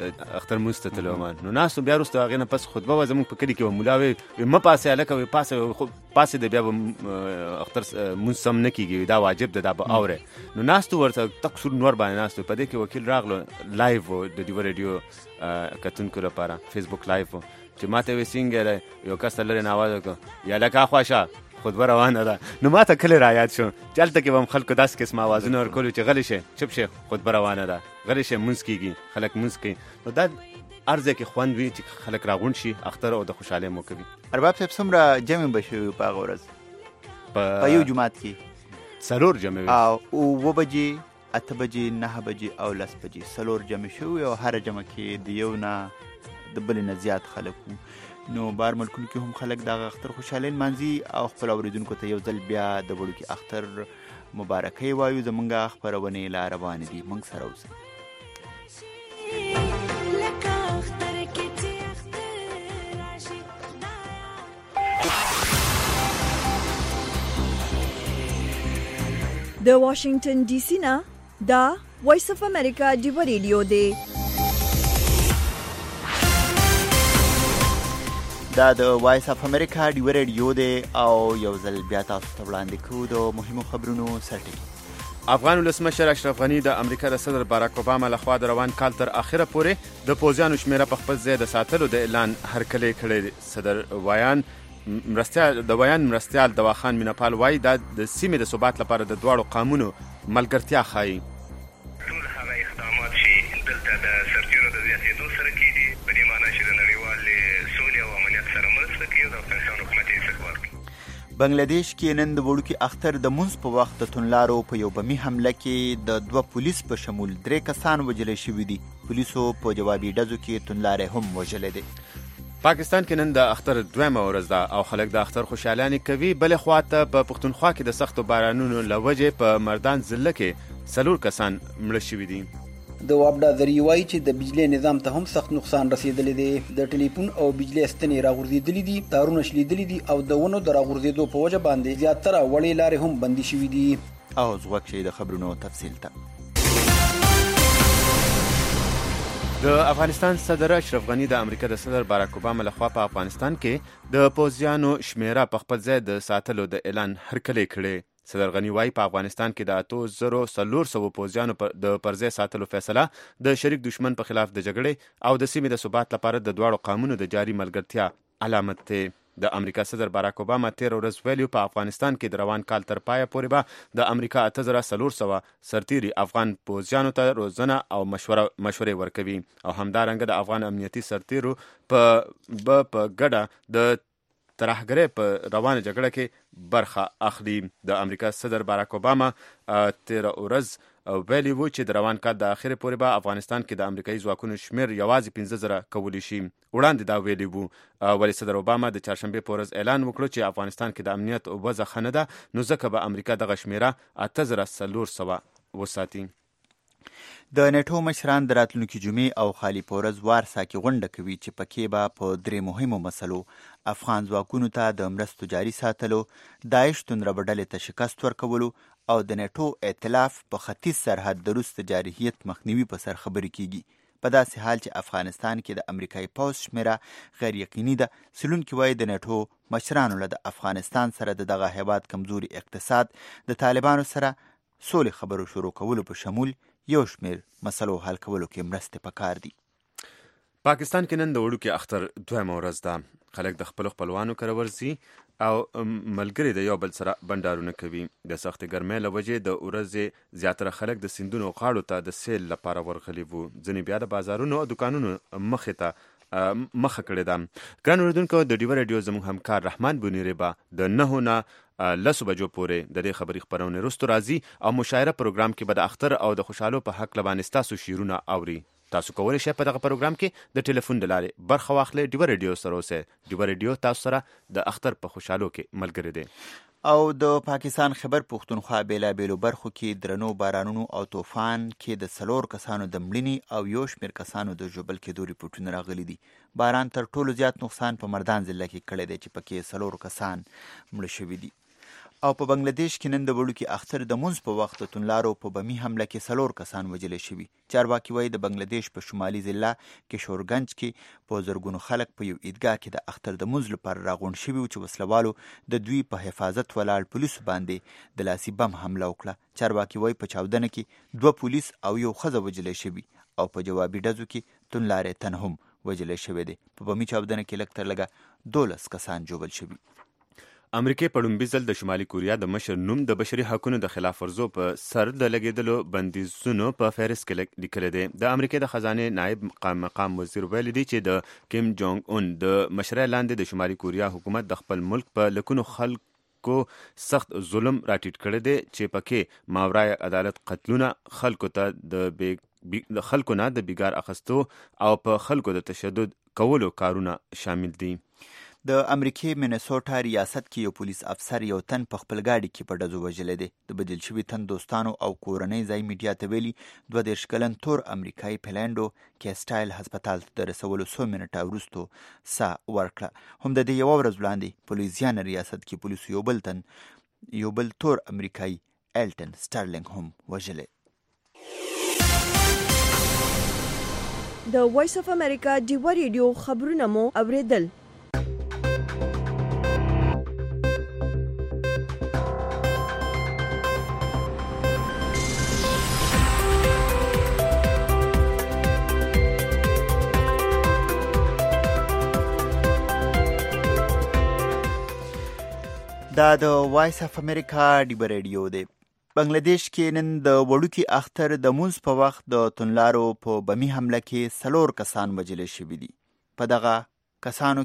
اختر مونځ ته تللی وم. نو ناستو بیا وروسته هغې نه پس خطبه وه زموږ په کلي کې وه. ملا وی مه پاسې هلکه وی پاسې پاسې د بیا به اختر مونځ سم نه کېږي، دا واجب ده، دا به اورې. نو ناستو ورته تک سور نور باندې ناستو. په دې کې وکیل راغلو لایو و د ډیوه ریډیو کتونکو لپاره فیسبوک لایو و چې ما ته وی څنګه یو کس ته لرې نه آواز وکړو یا لکه اخوا شه خطبه روانه ده. نو ما ته کله را یاد شو چې هلته کې به هم خلکو داسې قسم اوازونه ورکولو چې غلی شئ چپ شئ خطبه روانه ده، غلی شئ مونځ کېږي، خلک مونځ کوي. نو دا هر ځای کې خوند وي چې خلک راغونډ شي اختر او د خوشحالۍ موقع وي. ارباب صاحب څومره جمع به شوي په هغه ورځ په یو جومات کې؟ څلور جمع وي. او اوه بجې، اته بجې، نهه بجې او لس بجې څلور جمع شوي او هره جمع کې د یو نه د بلې نه زیات خلک وو. نو بار ملکونو کې هم خلک دغه اختر خوشحالۍ نمانځي او خپل اورېدونکو ته یو ځل بیا د وړوکي اختر مبارکۍ وایو. زمونږ خپرونې لا روانې دي، موږ سره اوسئ. د واشنگټن ډي سي نه دا وایس اف امریکا ډیوه ریډیو دی. دا د وایس اف امریکا ډیوه ریډیو دی او یو ځل بیا تاسو ته وړاندې کوو د مهمو خبرونو سرټکي. افغان ولسمشر اشرف غني د امریکا د صدر باراک اوباما لخوا د روان کال تر اخره پورې د پوځیانو شمیره په خپل ځای د ساتلو د اعلان هرکلی کړی. صدر وایان مرستیال د وایان مرستیال دواخان میناپال وایي دا د سیمې د ثبات لپاره د دواړو قومونو ملګرتیا ښایي. ټول هغه اقدامات چې دلته د سرچینو د زیاتېدو سره کېدي په دې معنی چې د نړیوالې سولې او امنیت سره مرسته کوي او د افغانستان حکومت یې استقبال کوي. بنگلاديش کې نن د وړوکي اختر د مونځ په وخت د توندلارو په یو بمي حمله کې د دوه پولیس په شمول درې کسان وژل شوي دي. پولیسو په جوابي ډزو کې توندلارې هم وژلې دي. پاکستان کې نن د اختر دویمه ورځ ده او خلک د اختر خوشحالانې کوي. بلې خوا ته په پښتونخوا کې د سختو بارانونو له وجې په مردان ضلع کې څلور کسان مړه شوي دي. د وابډا ذریعه وایي چې د بجلی نظام ته هم سخت نقصان رسیدلی دی. د ټلیفون او بجلی ستنې راغورځېدلې دي، تارونه شلیدلي دي او د ونو د راغورځېدو په وجه باندې زیاتره وړې لارې هم بندي شوي دي. او ځوږ شئ د خبرونو تفصیل ته. د افغانستان صدر اشرف غني د امریکا د صدر باراک اوباما لخوا په افغانستان کې د پوځیانو شمیره په خپل ځای د ساتلو د اعلان هرکلی کړی. صدر غني وایي په افغانستان کې د اتو زرو څلور سوو پوځیانو د پرځای ساتلو فیصله د شریک دشمن په خلاف د جګړې او د سیمې د ثبات لپاره د دواړو قومونو د جاري ملګرتیا علامت دی. د امریکا صدر باراک اوباما تیر ورځ ویلي په افغانستان کې د روان کال تر پایه پورې به د امریکا اته زره څلور سوه سرتیري افغان پوځیانو ته روزنه او مشوره مشورې ورکوي او همدارنګه د افغان امنیتي سرتیرو په به په ګډه د ترهګرۍ په روانه جګړه کې برخه اخلي. د امریکا صدر باراک اوباما تیر ورځ ویلي وو چې د روان کال د اخرې پورې به افغانستان کې د امریکایي ځواکونو شمیر یوازې پنځه زره کولی شي. وړاندې دا ویلي وو ولی صدر اوباما د چهارشنبې په ورځ اعلان وکړو چې افغانستان کې د امنیت وضع ښه نه ده نو ځکه به امریکا دغه شمیره اته زره څلور سوه وساتي. د نیټو مشران د راتلونکي جمعې او خالي په ورځ وارسا کې غونډه کوي چې پکې به په درې مهمو مسلو افغان ځواکونو ته د مرستو جاري ساتلو، داعش توندربه ډلې ته شکست ورکولو او د نیټو ائتلاف په ختیځ سرحد د روس د جارحیت مخنیوي په سر خبرې کیږي. په داسې حال چې افغانستان کې د امریکایي پوځ شمیره غیر یقیني ده. څېړونکي وایي د نیټو مشرانو له د افغانستان سره د دغه هیواد کمزوري اقتصاد، د طالبانو سره سولې خبرو شروع کولو په شمول یو شمیر مسلو حل کولو کې مرستې پکار دي. پاکستان کې نن د وړوکي اختر دویمه ورځ ده. خلک د خپلو خپلوانو کره ورځي او ملګري د یو بل سره بنډارونه کوي. د سختې ګرمۍ له وجې د ورځې زیاتره خلک د سیندونو غاړو ته د سیل لپاره ورغلي وو. ځینې بیا د بازارونو او دکانونو مخې ته مخه کړې ده. ګران اورېدونکو د ډیوه ریډیو زموږ همکار رحمان بونیری به د نهو نه لسو بجو پورې د دې خبري خپرونې وروسته راځي او مشاعره پروګرام کې به د اختر او د خوشحالو په حق لبانې ستاسو شعرونه اوري. تاسو کولی شئ په دغه پروګرام کې د ټلیفون د لارې برخه واخلئ. ډیوه ریډیو سره اوسئ. ډیوه ریډیو تاسو سره د اختر په خوشحالو کې ملګری دی. او د پاکستان خبر پښتونخوا بیلابیلو برخو کې درنو بارانونو او طوفان کې د څلور کسانو د مړینې او یو شمېر کسانو د ژوبل کېدو ریپورټونه راغلي دي. باران تر ټولو زیات نقصان په مردان ضلع کې کړی دی چې پکې څلور کسان مړه شوي دي. او په بنگلاديش کې نن د وړوکي اختر د منځ په وخت د توندلارو په بمي حمله کې څلور کسان وژل شوي. چارواکي وایي د بنگلاديش په شمالي ضلع کشورګنج کې په زرګونو خلک په یو عیدګاه کې د اختر د منځ لپاره راغونډ شوي وو چې وسلوالو د دوی په حفاظت ولاړ پولیسو باندې د لاسي بم حمله وکړه. چارواکي وایي په چاودنه کې دوه پولیس او یو ښځه وژل شوي او په جوابي ډزو کې توندلارې تن هم وژل شوی دی. په بمي چاودنه کې لږ تر لږه دولس کسان ژوبل شوي. امریکای په لومړي ځل د شمالي کوریا د مشر نوم د بشري حقوقو د خلاف ورزو په سر د لګېدلو بندیزونو په فهرست کې لیکلی دی. د امریکای د خزانې نائب مقام وزیر ویلي دی چې د کیم جونګ اون د مشرۍ لاندې د شمالي کوریا حکومت د خپل ملک په لکونو خلکو سخت ظلم راټیټ کړی دی چې پکې ماورای عدالت قتلونه، خلکو ته د د خلکو نه د بیګار اخستو او په خلکو د تشدد کولو کارونه شامل دي. د امریکای منیسوټا ریاست کې یو پولیس افسر یو تن په خپل ګاډي کې په ډزو وژلی دی. د بدل شوي تن دوستانو او کورنۍ ځای میډیا ته ویلي دوه دېرش کلن تور امریکایي پلانډو کیسټایل هسپتال ته د رسولو څو منټه وروستو ساه ورکړه. هم د دې یوه ورځ وړاندې په لویزیانا ریاست کې پولیسو یو بل تن یو بل تور امریکایي ایلټن سټرلینګ هم وژلی. د وایس اف امریکا ډیوه ریډیو خبرونه مو اوریدل. دا د وایس اف امریکا ډیوه ریډیو دی. بنگلاديش کې نن د وړوکي اختر د منځ په وخت د توندلارو په بمي حمله کې څلور کسان وژل شوي دي. په دغه کسانو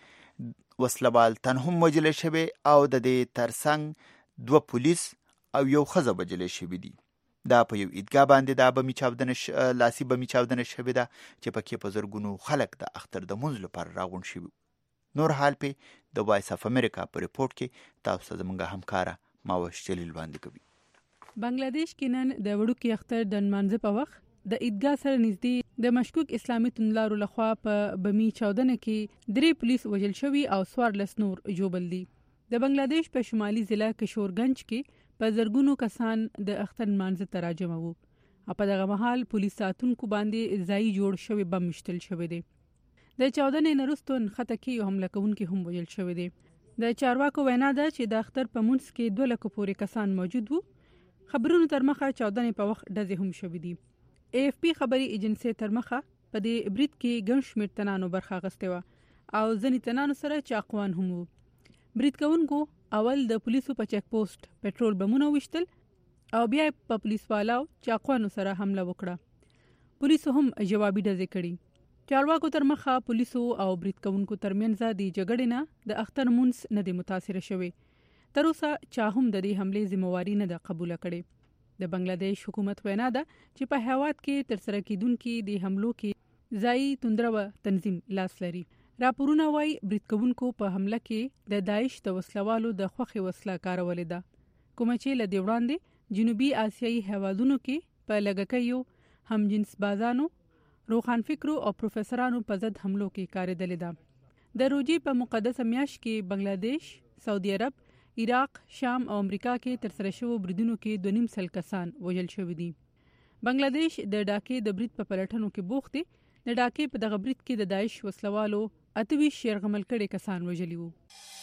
کې وسلوال تن هم وژل شوی او د دې ترڅنګ دوه پولیس او یو ښځه وژل شوي دي. دا په یو عیدګاه باندې دا بمي چاودنه ش... لاسي بمي چاودنه شوې ده چې پکې په زرګونو خلک د اختر د منځ لپاره راغونډ شوي. نور حال په د وایس اف امریکا په ریپورت کې تاسو ته زموږ همکاره ماوش جلیل وړاندې کوي. بنگلاديش کې نن د وړوکي اختر د نمانځه په وخت د عیدګاه سره نږدې د مشکوک اسلامي توندلارو لخوا په بمي چاودنه کې درې پولیس وژل شوي او څوارلس نور ژوبل دي. د بنگلاديش په شمالي ضلع کشورګنج کې په زرګونو کسان د اختر نمانځه ته راجمع وو او په دغه مهال پولیس ساتونکو باندې ځایي جوړ شوی بم مشتل شوی دی. د چاودنې نه وروسته نښته کې یو حمله کوونکی هم وژل شوی دی. د چارواکو وینا ده چې د اختر په منځ کې دوه لکو پورې کسان موجود وو. خبرونو تر مخه چاودنې په وخت ډزې هم شوې دي. ای اف پی خبري ایجنسی تر مخه په دې برید کې ګڼ شمېر تنانو برخه اخیستې وه او ځینې تنانو سره چاقوان هم وو. برید کوونکو اول د پولیسو په چیک پوسټ پټرول بمونه ویشتل او بیا په پولیس والاو چاقوانو سره حمله وکړه. پولیسو هم جوابي ډزې کړي. چارواکو تر مخه پولیسو او برید کوونکو ترمنځ د جګړې نه د اختر مونځ نه دی متاثره شوی. تر اوسه چا هم د دې حملې ذمہواري نه ده قبوله کړې. د بنگلاديش حکومت وینا ده چې په هیواد کې تر سره کیدونکو د حملو کې ځایي توندرو تنظیم لاس لري. راپورونه وایي برید کوونکو په حمله کې د داعش د وسلوالو د خوښې وسله کارولې ده، کومه چې له دې وړاندې جنوبي آسیایي هیوادونو کې په لږکیو، هم جنس بازانو، روخان فکرو او پروفیسورانو په ضد حملو کې کارېدلې ده. د روژې په مقدسه میاشت کې بنگلاديش، سعودي عرب، عراق، شام او امریکا کې تر سره شوو بریدونو کې دوه نیم سل کسان وژل شوي دي. بنگلاديش د ډاکې د برید په پلټنو کې بوخت دی. د ډاکې په دغه برید کې د داعش وسلوالو اته ویشت یرغمل کړي کسان وژلي وو.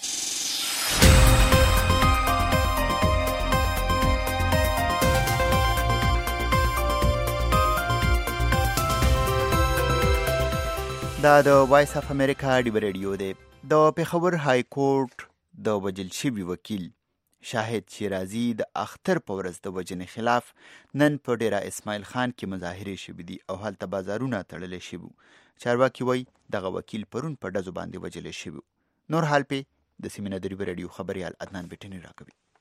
دا د وایس اف امریکا ډیوه ریډیو دی. د پېښور های کورټ د وژل شوي وکیل شاهد شیرازي د اختر په ورځ د وژنې خلاف نن په ډیره اسماعیل خان کې مظاهرې شوي دي او هلته بازارونه تړلی شوي. چارواکي وایي دغه وکیل پرون په ډزو باندې وژلی شوي. نور حال پې د سیمې نه د ډیوه ریډیو خبریال عدنان بیټني راکوي.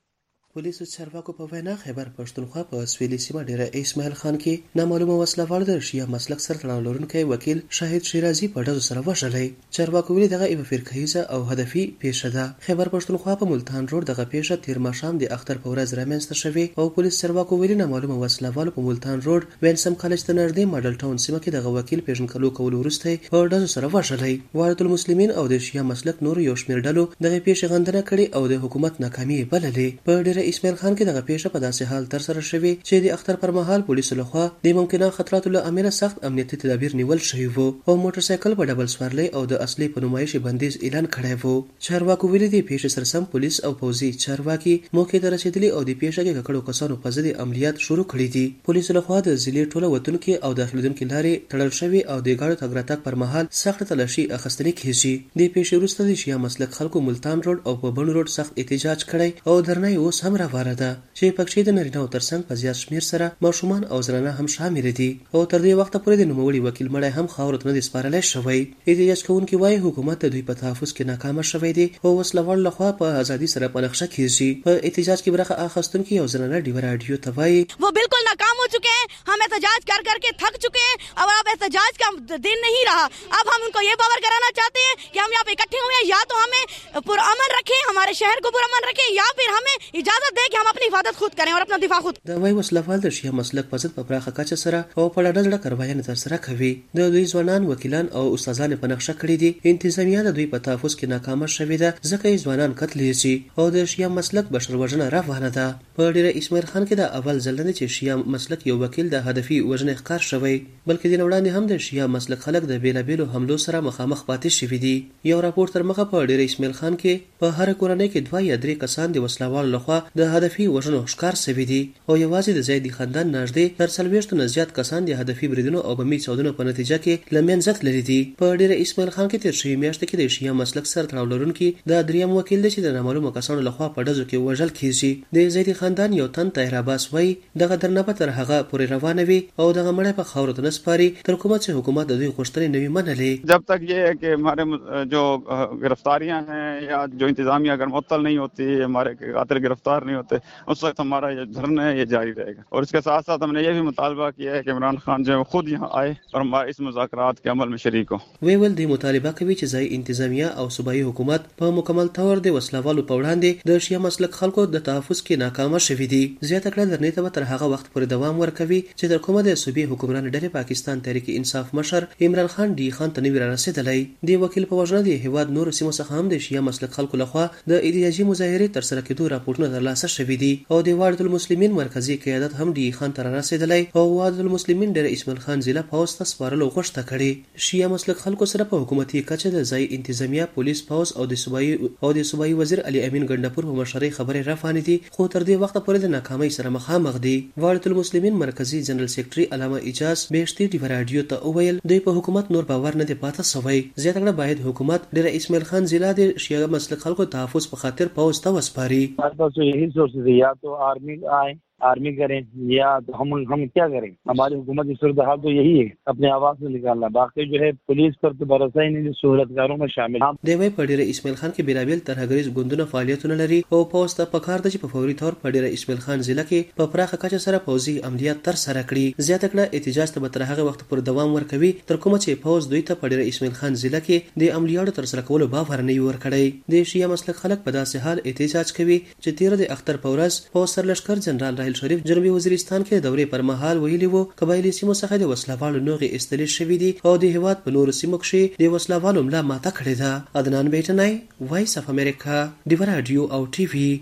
پولیسو چارواکو په وینا خیبر پښتونخوا په سویلي سیمه ډیره اسماعیل خان کې نامعلومه وسله د شیعه مسلک سره تړاو لرونکی وکیل شاهد شیرازي په ډزو سره وژلی. چارواکو ویلي دغه یوه فرقهیزه او هدفي پیښه ده. خیبر پښتونخوا په ملتان روډ دغه پیښه تیر ماښام د اختر په ورځ رامنځته شوې او پولیس چارواکو ویلي نامعلومه وسله والو په ملتان روډ وینسم کالج ته نږدې ماډل ټاون سیمه کې دغه وکیل پیژنګلو کولو وروسته په ډزو سره وژلی. وحدت المسلمین او د شیعه مسلک نور یو شمېر ډلو دغه پیښې غندنه کړې او د حکومت ناکامي بللې. په ډیره اسماعیل خان کې دغه پیښه په داسې حال تر سره شوې چې د اختر پر مهال پولیسو لخوا د ممکنه خطراتو له امله سخت امنیتي تدابیر نیول شوي وو او موټر سایکل په ډبل سوارلۍ او د اصلي په نمایش بندیز اعلان کړی وو. چارواکو ویلي د پیښې سره سم پولیس او پوځي چارواکي موقع ته رسېدلي او د پیښې کې ککړو کسانو په ضد عملیات شروع کړي دي. پولیسو لخوا د ضلع ټوله وتونکي او داخليدونکي لارې تړل شوي او د ګاډو تګ راتګ پر مهال سخت تلاشي اخیستل کیږي. د پیښې وروسته د شیعه مسلک خلکو ملتان روډ او په بڼ روډ سخت احتجاج کړی او درنه اوس هم روانه ده چې پکې د نارینه او ترڅنګ په زیات شمیر سره ماشومان او زنانه هم شامل دي او تر دې وخته پورې د نوموړي وکیل مړی هم خاورو ته نه دی سپارلی شوی. احتجاج کوونکي وایي حکومت د دوی په تحفظ کې ناکامه شوی دی او وسلوال لخوا په ازادي سره په نقشه کیږي. په احتجاج کې برخه اخیستونکي یو زنانه ډیوه راډیو ته وایي वो बिल्कुल नाकाम हो चुके हैं, हम एहतजाज कर करके थक चुके हैं और अब एहतजाज का दिन नहीं रहा. अब हम उनको ये बावर कराना चाहते हैं कि हम यहाँ पे इकट्ठे हुए हैं, या तो हमें पुरअमन रखें, हमारे शहर को पुरअमन रखें, या फिर हमें इजाजत दें कि हम अपनी हिफाजत खुद करें और अपना दिफा खुद. دا وایي وسلوال د شیعه مسلک په ضد په پراخه کچه سره او په ډډه زړه کاروایانې ترسره کوي. د دوی ځوانان وکیلان او استادان په نقشه کړي دي. انتظامیه د دوی په تحفظ کې ناکامه شوې ده ځکه یې ځوانان قتلیږي او د شیعه مسلک بشر وژنه روانه ده. په ډیره اسماعیل خان کې د اول ځل نه چې شیعه مسلک یو وکیل د هدفي وژنې ښکار شوی، بلکې د وړاندې هم د شیعه مسلک خلک د بیلابیلو حملو سره مخامخ پاتې شوي دي. یو راپور تر مخه په ډیره اسماعیل خان کې په هر کورنۍ کې دوه یا درې کسان د وسلوالو لخوا د هدفي وژنو ښکار شوي دي او یوازې د زیدي خاندان نږدې تر څلوېښتو نه زیات کسان د هدفي بریدونو او بمي چاودنو په نتیجه کې له منځه تللي دي. په ډیره اسماعیل خان کې تیر شوې میاشت کې د شیعه مسلک سره تړاو لرونکي د دریم وکیل دی چې د نامعلومو کسانو لخوا په ډزو کې وژل کیږي. د زیدي خاندان یو تن طاهر عباس وایي دغه درنه تر هغه پورې روانه وي او دغه مړی په خاورو ته نه سپاري تر کومه چې حکومت د دوی غوښتنې نه وي منلې. जब तक ये है कि हमारे जो गिरफ्तारियां हैं या जो इंतजामिया अगर मुअत्तल नहीं होती, हमारे कातिल गिरफ्तार नहीं होते, उस वक्त हमारा ये धरना है ये जारी रहेगा. और इसके साथ साथ हमने ये भी मुतालबा किया है कि इमरान खान जो है खुद यहाँ आए और हमारे इस मुज़ाकरात के अमल में शरीक हो. ویل دی مطالبه کوي چې ځای انتظامیه او صوبایي حکومت په مکمل تور د وسلوالو په وړاندې د شیعه مسلک خلکو د تحفظ کې ناکامه شوي دي. زیاته کړه درنې ته به تر هغه وخت پورې دوام ورکوي چې تر کومه د صوبې حکمران ډلې پاکستان تحریک انصاف مشر عمران خان ډي خان ته نه وي رارسېدلی. د وکیل په وژنه د هېواد نورو سیمو څخه هم د شیعه مسلک خلکو لخوا د احتجاجي مظاهرې ترسره کېدو راپورټونه ترلاسه شوي دي او د وحدت المسلمین مرکزي قیادت هم ډي خان ته رارسېدلی او وحدت المسلمین ډېر اسماعیل خان ضلع پوځ ته سپارلو غوښته کړې. شیعه مسلک خلکو سره په حکومتي کچه د ځای انتظامیه پولیس پوځ او د صوبایي او د صوبایي وزیر علي امین ګنډپور په مشرۍ خبرې روانې دي خو تر دې وخته پورې د ناکامۍ سره مخامخ دي. وحدت المسلمین مرکزي جنرال سیکرټري علامه اجاز بیشتي ډیوه راډیو ته وویل دوی په حکومت نور باور نه دی پاته سوی. زیاته کړه باید حکومت ډېر اسماعیل خان ضلع د شیعه مسلک خلکو تحفظ په خاطر پوځ ته وسپاري. یہی سورسز ہے یا تو آرمی آئے आर्मी करें या तो हम हम क्या करें. हमारी हुकूमत की सूरत हाल तो यही है अपने आवाज से निकालना. बाकी जो है पुलिस पर तो भरोसा ही नहीं जो सहूलतकारों में शामिल. دی وای په ډیره اسماعیل خان کې بیلابیل ترهګریز ګوندونه فعالیتونه لري او پوځ ته پکار ده چې په فوري تور په ډیره اسماعیل خان ضلع کې په پراخه کچه سره پوځي عملیات تر سره کړي. زیاته کړه احتجاج ته به تر هغه وخت پورې دوام ورکوي تر کومه چې پوځ دوی ته په ډیره اسماعیل خان ضلع کې د عملیاتو تر سره کولو باور نه ورکړي. د شیعه مسلک خلک په داسې حال احتجاج کوي چې تیر د اختر په ورځ پوځ سرلښکر جنرال راحیل شریف جنوبي وزیرستان کې د دورې پر مهال ویلي وو قبایلي سیمو څخه د وسلوالو نوغې ایستلې شوي دي او د هېواد په نورو سیمو کښې د وسلوالو ملا ماته کړې ده. عدنان بیټنی، وایس اف امریکا، ډیوه راډیو او ټي وي.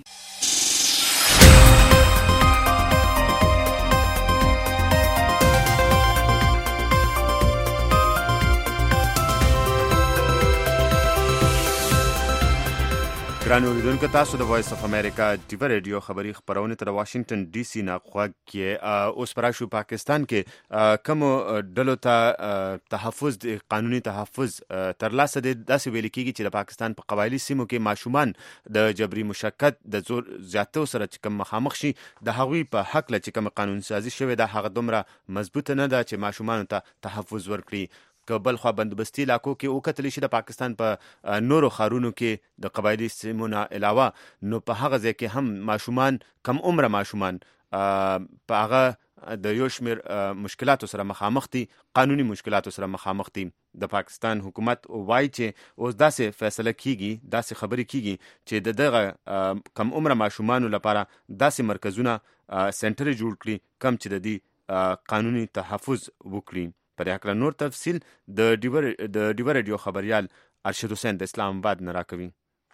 ګران اوریدونکو تاسو د وایس اف امریکا ډیوه ریډیو خبري خبرونه تر واشنگټن ډي سي نه خوږ کې اوس پراشو پاکستان کې کوم ډلو ته تحفظ قانوني تحفظ تر لاسه د داسې ویل کېږي چې د پاکستان په قبایلی سیمو کې ماشومان د جبري مشقت د زور زیاتو سره چې کوم مخامخ شي د هغوی په حق له چې کوم قانون سازي شوی د هغه دومره مضبوطه نه ده چې ماشومان ته تحفظ ورکړي. که بل خوا بندوبستي علاقو کې وکتلی شي د پاکستان په نورو ښارونو کې د قبایلي سیمو نه علاوه، نو په هغه ځای کې هم ماشومان کم عمره ماشومان په هغه د یو شمېر مشکلاتو سره مخامخ دي، قانوني مشکلاتو سره مخامخ دي. د پاکستان حکومت وایي چې اوس داسې فیصله کیږي، داسې خبرې کیږي چې د دغه کم عمره ماشومانو لپاره داسې مرکزونه سنټر جوړ کړي کم چې د دې قانوني تحفظ وکړي. په دې هکله نور تفصیل د ډیوه رادیو خبریال ارشد حسین د اسلام آباد نه راکوي.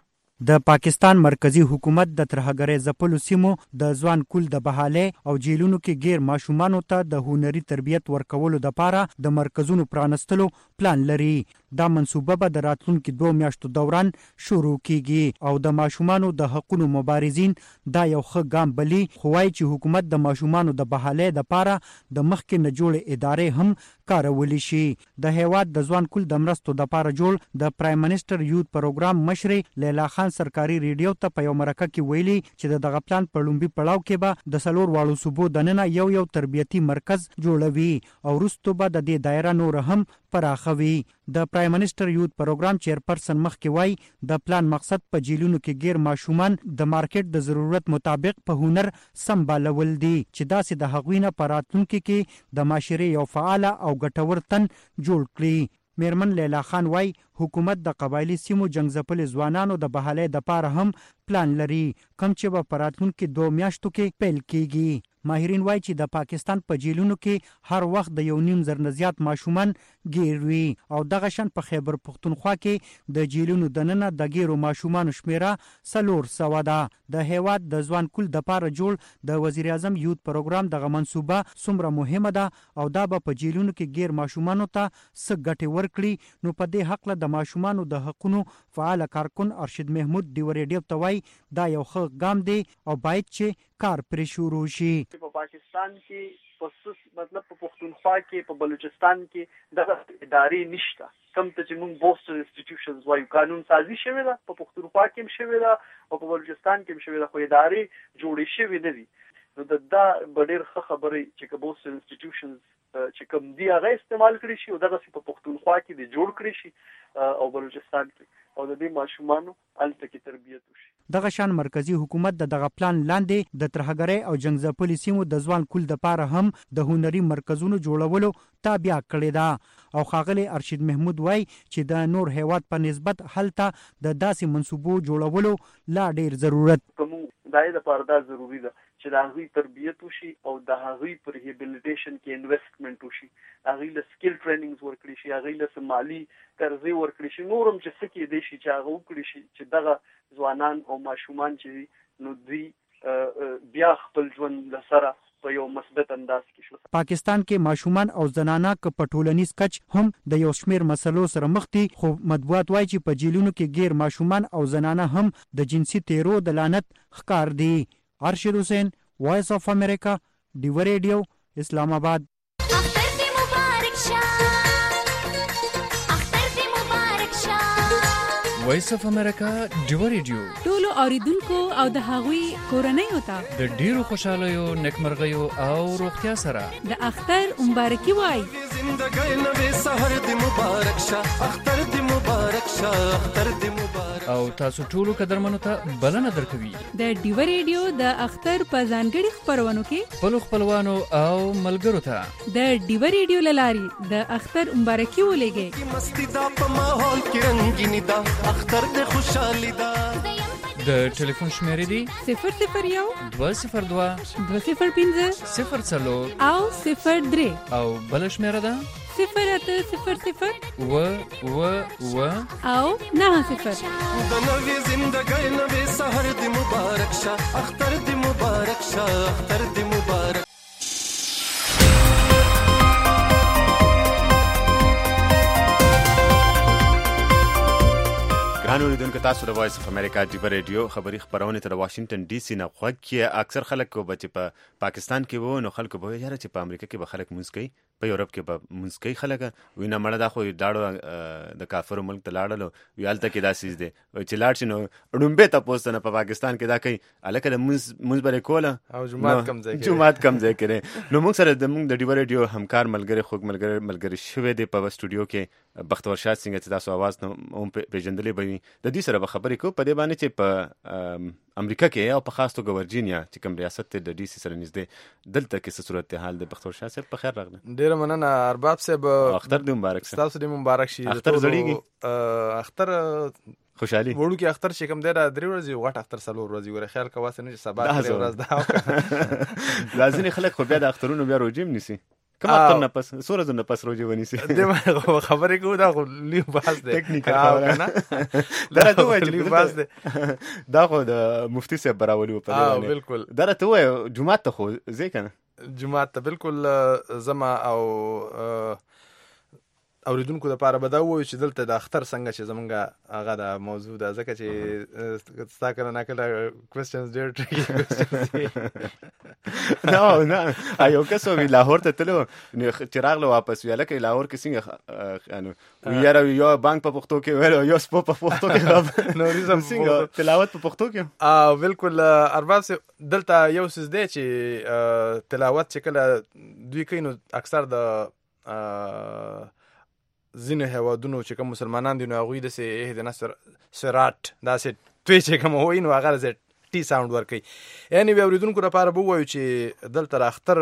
د پاکستان مرکزی حکومت د ترهګرۍ ځپلو سیمو د ځوان کول د بحالۍ او جیلونو کې غیر ماشومانو ته د هنري تربیت ورکولو لپاره د مرکزونو پرانستلو پلان لري. دا منصوبه به د راتلونکو دوه میاشتو دوران شروع کیږي او د ماشومانو د حقوقو مبارزین دا یو ښه ګام بلی، خو وايي چې حکومت د ماشومانو د بحالۍ لپاره د مخکې نه جوړې ادارې هم کارولی شي. د هیواد د ځوان کول د مرستو لپاره جوړ د پرایم منسټر یوت پروګرام مشر لیلا خان سرکاري ریډیو ته په یو مرکه کې ویلي چې د دغه پلان په لومبي پړاو کې به د سلور واړو صوبو دننه یو یو تربیتي مرکز جوړوي او وروسته به د دې دایره نور هم پراخوي. د پرایم منسټر یوت پروګرام چیرپرسن مخکې وایي د پلان مقصد په جیلونو کې غیر ماشومان د مارکیټ د ضرورت مطابق په هنر سمبالول دي چې داسې د هغوی نه په راتلونکي کې د معاشرې یو فعال او ګټور تن جوړ کړي. میرمن لیلا خان وای حکومت د قبایلی سیمو جنگ ځپلي ځوانانو د بحالۍ لپاره هم پلان لري، کم چې به په راتلونکو دوه میاشتو کې پیل کیږي. ماهرین وایي چې د پاکستان په جیلونو کې هر وخت د یو نیم زر نه زیات ماشومان ګیر وي او دغه شان په خیبر پښتونخوا کې د جیلونو دننه د ګیرو ماشومانو شمیره څلور سوه ده. د هیواد د ځوان کول دپاره جوړ د وزیر اعظم یوت پروګرام دغه منصوبه څومره مهمه ده او دا به په جیلونو کې غیر ماشومانو ته څه ګټې ورکړي. نو په دې حق له د ماشومانو د حقونو فعال کارکن ارشد محمود ډیوه ریډیو ته وایي دا یو ښه ګام دی او باید چې کار پرې شروع شي. په پاکستان کې خصوص مطلب په پښتونخوا کې په بلوچستان کې دغه ادارې نشته، کم ته چې موږ بوستر انسټیټیوشنز وایو قانون سازي شوې ده، په پښتونخوا کې هم شوې ده او په بلوچستان کې هم شوې ده، خو ادارې جوړې شوې نه دي. نو د دا به ډېر ښه خبرې چې که بوستر انسټیټیوشنز چې کوم دی هغه استعمال کړي شي او دغسې په پښتونخوا کې د جوړ کړي شي او بلوچستان کې او د دې ماشومانو هلته کې تربیت وشي. دغه شان مرکزی حکومت د دغه پلان لاندې د ترهګرۍ او جنگ ځپلي سیمو د ځوان کول دپاره هم د هنري مرکزونو جوړولو تابع کړې ده او ښاغلی ارشد محمود وایي چې د نور هیواد په نسبت هلته د داسې منصوبو جوړولو لا ډیر ضرورت کومو د هغې دپاره دا ضروري ده چې د هغوی تربیت وشي او د هغوی په ریهیبلیټیشن کې انویسټمنټ وشي، هغوی له سکل ټریننګز ورکړي شي، هغوی له څه مالي قرضې ورکړي شي، نور هم چې څه کېدی شي چې هغه وکړي شي چې دغه ځوانان او ماشومان چې نو دوی بیا خپل ژوند له سره په یو مثبت انداز کې شو. پاکستان کې ماشومان او زنانه که په ټولنیز کچ هم د یو شمیر مسلو سره مخ دي، خو مطبوعات وایي چې په جیلونو کې غیر ماشومان او زنانه هم د جنسي تیرو د لعنت ښکار دي. ارشد حسین، وائس آف امریکا، ډیوه ریډیو، اسلام آباد. وایس اف امریکا ډیوه ریډیو ټولو اوریدونکو او د هغوی کورنۍ ته د ډیرو خوشالیو، نیکمرغیو او روغتیا سره د اختر مبارکي وای. زندګۍ نوې سحر دې مبارک شه، اختر دې مبارک شه، اختر دې مبارک. او تاسو ټولو قدرمنو ته بلنه درکوي د ډیوه ریډیو د اختر په ځانګړي خپرونو کې خپلو خپلوانو او ملګرو ته د ډیوه ریډیو له لارې د اختر مبارکي ولېږئ. مستی دا په ماحول کې رنګینی دا اختر دې خوشحالي دا. د ټلیفون شمیرې دي صفر صفر یو دوه صفر دوه دوه صفر پنځه صفر څلور او صفر درې او بله شمیره ده صفر اته صفر صفر اوه اوه اوه او نهه صفر. د نوې زندګۍ نوې سحر دې مبارک شه، اختر دې مبارک شه، اختر دې مبارک. ګران اوریدونکو، تاسو د وایس اف امریکا ډیوه ریډیو خبري خپرونې ته د واشنګټن ډي سي نه غوږ کې. اکثر خلک به چې په پاکستان کې وو نو خلکو به یاره چې په امریکا کې به خلک مونځ کوي، په یورپ کې به مونځ کوي خلک وایي نه مړه دا خو لاړو د کافرو ملک ته لاړلو وایي هلته کې دا څیز دی وایي چې لاړ شي نو ړومبې تپوس ته نه په پاکستان کې دا کوي هلکه د مونځ به یې کوله او جومات کم ځای جومات کم ځای کړی نو موږ سره زموږ د ډیوه ریډیو همکار ملګری خوږ ملګری ملګری شوی دی په سټوډیو کې بختور شاه څنګه چې تاسو اواز هم پېژندلی به وي د دې سره به خبرې کوو په دې باندې چې په امریکا کې او په خاص توګه ورجینیا چې کوم ریاست دی د ډي سي سره نږدې دلته کې څه صورتحال دی بختور شاه صاحب په خیر راغلی ډېره مننه ارباب صاحب اختر دې مبارک شه ستاسو دې مبارک شي اختر زړیږي اختر خوشحالي وړوکی اختر چې کوم دی را درې ورځې غټ اختر څلور ورځې وره خیال کوه چې نه چې سبا درې ورځ ده وکړه دا ځینې خلک خو بیا د اخترونو بیا روژې هم نیسي کوم اختر نه پس څو ورځو نه پس روژې ونیسي دې خبرې کوو دا خو لوی بحث دی ټیکنیکل خبره دا راته ووایه چې لوی بحث دی دا خو د مفتي صاحب به راولي وو په دې باندې بالکل دا راته ووایه جومات ته خو ځې که نه جومات ته بالکل زما او اوریدونکو دپاره به دا ووایو چې دلته د اختر څنګه چې زمونږ هغه د موضوع ده ځکه چې ستا کله ناکله کوېسچنز ډېر ټریکي نه نه یو کس وي لاهور ته تلو چې راغله واپس وي هلکه لاهور کې څنګه یاره یو بانک په پښتو کې ویل یو سپو په پښتو کې نوریزم څنګه تلاوت په پښتو کې بالکل ارباب صاحب دلته یو څیز دی چې تلاوت چې کله دوی کوي نو اکثر د ځینو هیوادونو چې کوم مسلمانان دي نو هغوی داسې اهدنا صراط داسې توی چې کوم وایي نو هغه داسې ټي ساوند ورکوي یعنې بیا اورېدونکو لپاره به ووایو چې دلته د اختر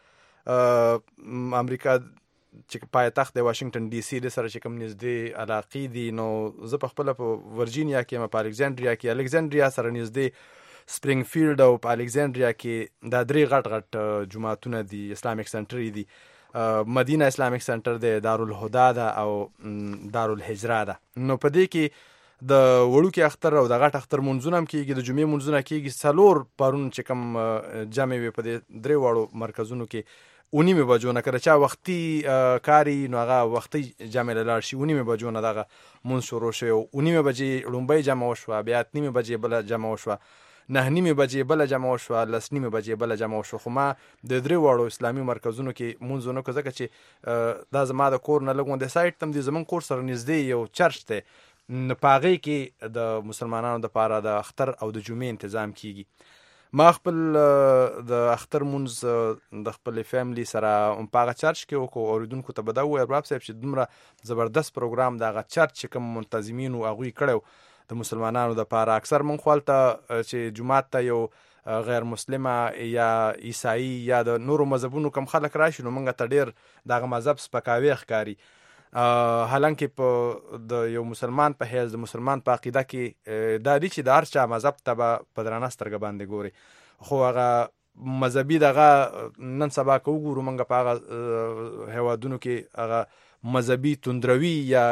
امریکا چې پایتخت د واشنګټن ډي سي د سره چې کوم نږدې علاقې دي نو زه په خپله په ورجینیا کې یم په الکزانډریا کې الکزانډریا سره نږدې سپرینګ فیلډ او په الکزانډریا کې دا درې غټ غټ جوماتونه دي اسلامیک سنټر دي مدینه اسلامیک سنټر دی دارالهدا ده او دارالهجره ده نو په دې کې د وړوکي اختر او د غټ اختر منځونه هم کېږي د جمعې منځونه کېږي څلور پرون چې کوم جمع وي په دې درې واړو مرکزونو کې اونیمې بجو نه کله چا وختي کاري نو هغه وختي جمع له لاړ شي اونیمې بجو نه دغه مونځ شروع شوی اونیمې بجې لومبۍ جمع وشوه بیا ات نیمې بجې بله جمع وشوه نه نیمې بجې بله جمع وشوه لس نیمې بجې بله جمع وشوه خو ما د درې واړو اسلامي مرکزونو کې مونځ ونه کړو ځکه چې دا زما د کور نه لږ غوندې سایډ ته هم دی زموږ کور سره نږدې یو چرچ دی نو په هغې کې د مسلمانانو دپاره د اختر او د جمعې تنظیم کیږي ما خپل د اختر مونځ د خپلې فیملی سره په هغه چرچ کې وکړو اورېدونکو ته به دا ووایي ارباب صاحب چې دومره زبردست پروګرام د هغه چرچ چې کوم منتظمینو هغوی کړی د مسلمانانو دپاره اکثر مونږ خو هلته چې جومات ته یو غیر مسلمه یا عیسائی یا د نورو مذهبونو کم خلک راشي نو مونږ ته ډېر دغه مذهب سپکاوی ښکاري حالانکې په د یو مسلمان په حیث د مسلمان په عقیده کې دا دي چې د هر چا مذهب ته به په درنه سترګه باندې ګوري خو هغه مذهبي دغه نن سبا که وګورو موږ په هغه هیوادونو کې هغه مذهبي توندروي یا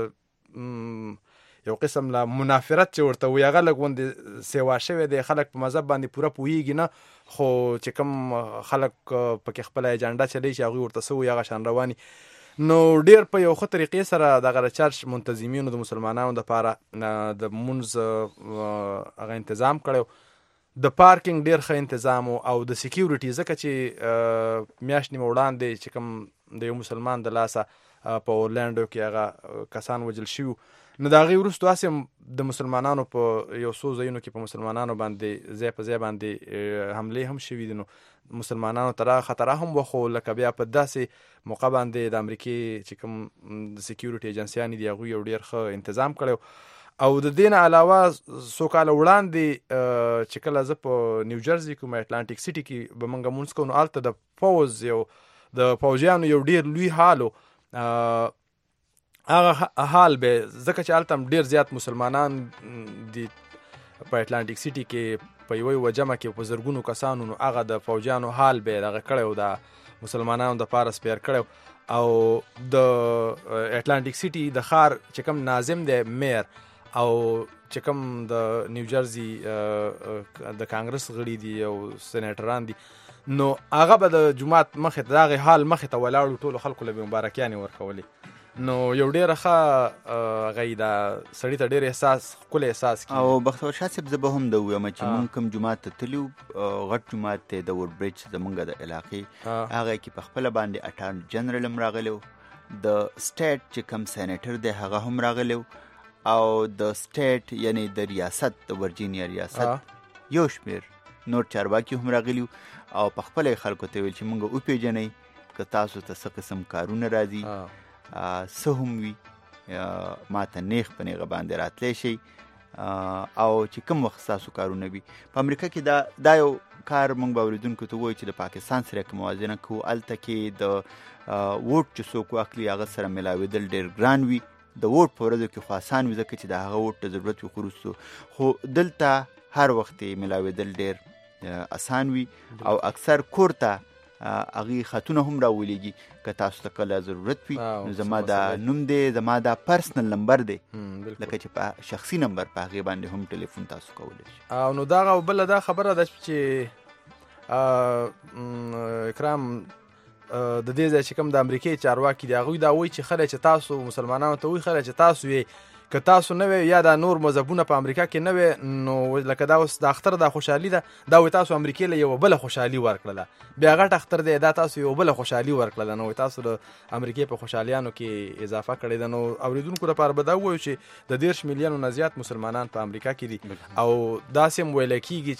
یو قسم له منافرت چې ورته وي هغه لږ غوندې سیوا شوی دی خلک په مذهب باندې پوره پوهېږي نه خو چې کوم خلک پکې خپله ایجنډا چلی چې هغوی ورته څه وي هغه شان رواني نو ډېر په یو ښه طریقې سره دغه د چرچ منتظمینو د مسلمانانو دپاره د مونځ هغه انتظام کړی د پارکینګ ډېر ښه انتظام او د سیکیورټي ځکه چې میاشت نیمه وړاندې چې کوم د یو مسلمان د لاسه په اورلانډو کې هغه کسان وژل شوي نو د هغې وروستو هسې د مسلمانانو په یو څو ځایونو کې په مسلمانانو باندې ځای په ځای باندې حملې هم شوي دي نو مسلمانانو ته راغه خطره هم وخو لکه بیا په داسې موقع باندې د امریکې چې کوم د سیکیورټي ایجنسیانې دي هغوی یو ډېر ښه انتظام کړی او د دې نه علاوه څو کاله وړاندې چې کله زه په نیوجرسي کوم اټلانټیک سټي کې به موږ مونځ کوو نو هلته د پوز یو د پوځیانو یو ډېر لوی حال و هغه حال به ځکه چې هلته هم ډېر زیات مسلمانان دي په اټلانټیک سټي کې په یوه یوه جمع کې په زرګونو کسانو نو هغه د فوجیانو حال به یې دغه کړی و د مسلمانانو دپاره سپیر کړی او د اټلانټیک سټي د ښار چې کوم ناظم دی میر او چې کوم د نیوجرسي د کانګرس غړي دي او سینیټران دي نو هغه به د جومات مخې ته د هغې حال مخې ته ولاړو ټولو خلکو له به مبارکیانې ورکولې نو یو ډېر ښه غي دا سړی ته ډېر احساس ښکلی احساس کیږي. او بختور شاه صاحب زه به هم د ووایم چې مونږ کوم جومات ته تللي وو، غټ جومات دی د وډ برج زمونږ د علاقې، هغه کې په خپله باندې اټارن جنرال هم راغلی و، د سټیټ چې کوم سینیټر دی هغه هم راغلی و، او د سټیټ یعنی د ریاست د ورجینیا ریاست یو شمېر نور چارواکي هم راغلي وو، او په خپله یې خلکو ته ویل چې مونږ وپېژنئ که تاسو ته څه قسم کارونه راځي، څه هم وي ما ته نیغ په نیغه باندې راتلی شي، او چې کوم وخت ستاسو کارونه وي. په امریکا کې دا دا یو کار موږ به اورېدونکو ته ووایو چې د پاکستان سره که موازنه کوو، هلته کې د ووټ چې څوک واخلي هغه سره میلاوېدل ډېر ګران وي، د ووټ په ورځو کې خو اسان وي ځکه چې د هغه ووټ ته ضرورت وي، خو وروستو خو دلته هر وخت یې میلاوېدل ډېر اسان وي، او اکثر کور ته هغې خطونه هم راولیږي که تاسو ته کله ضرورت وي نو زما دا نوم دی، زما دا پرسنل نمبر دی، لکه چې په شخصي نمبر په هغې باندې هم ټلیفون تاسو کولی شي. او نو دغه بله دا خبره ده چې اکرام د دې ځای چې کوم د امریکې چارواکي دي هغوی دا وایي چې خلک چې تاسو مسلمانانو ته وایي خلک چې تاسو یې که تاسو نه وی یا دا نور مذهبونه په امریکا کې نه وی نو لکه دا اوس د اختر دا خوشحالي ده، دا وایي تاسو امریکې له یوه بله خوشحالي ورکړله، بیا غټ اختر دی دا تاسو یوه بله خوشحالي ورکړله، نو تاسو د امریکې په خوشحالیانو کې اضافه کړې ده. نو اورېدونکو لپاره به دا ووایو چې د دېرش میلیونو نه زیات مسلمانان په امریکا کې دي، او داسې هم ویلی کېږي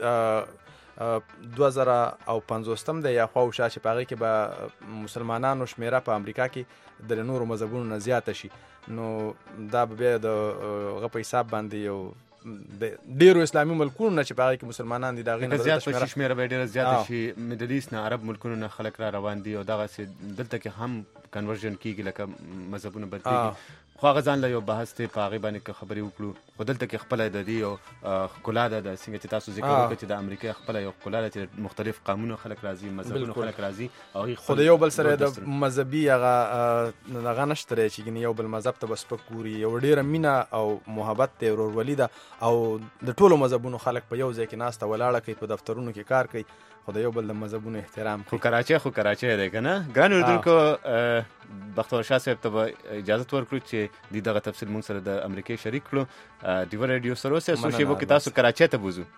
چې دوه زره او پنځوستم دی یا خواوشا چې په هغې کې به مسلمانانو شمېره په امریکا کې د نورو مذهبونو نه زیاته شي، نو دا به بیا د هغه په حساب باندې یو د ډېرو اسلامي ملکونو نه چې په هغې کې مسلمانان دي د هغې نه زیات په شي شمېره به ډېره زیاته شي، میډل ایست نه عرب ملکونو نه خلک را روان دي، او دغسې دلته کې هم کنورژن کېږي لکه مذهبونه بدلېږي، خو هغه ځان له یو بحث دی په هغې باندې که خبرې وکړو، خو دلته کې خپله د دې یو ښکلا ده، د څنګه چې تاسو ذکر وکړه چې د امریکا خپله یو ښکلا ده چې مختلف قومونو خلک راځي، مذهبونو خلک راځي، خو د یو بل سره د مذهبي هغه هغه نشته دی چې یو بل مذهب ته به سپک ګوري، یو ډېره مینه او محبت دی، ورورولي ده، او د ټولو مذهبونو خلک په یو ځای کې ناسته ولاړه کوي، په دفترونو کې کار کوي، خو د یو بل د مذهبونو احترام کوي. خو کراچۍ خو کراچۍ دی که نه؟ ګران اورېدونکو بختور شاه صاحب ته به اجازت ورکړو چې د دغه تفصیل موږ سره د امریکې شریک کړو. ډیوه رادیو سره اوسئ، څو شیبو کې تاسو کراچۍ ته بوځو.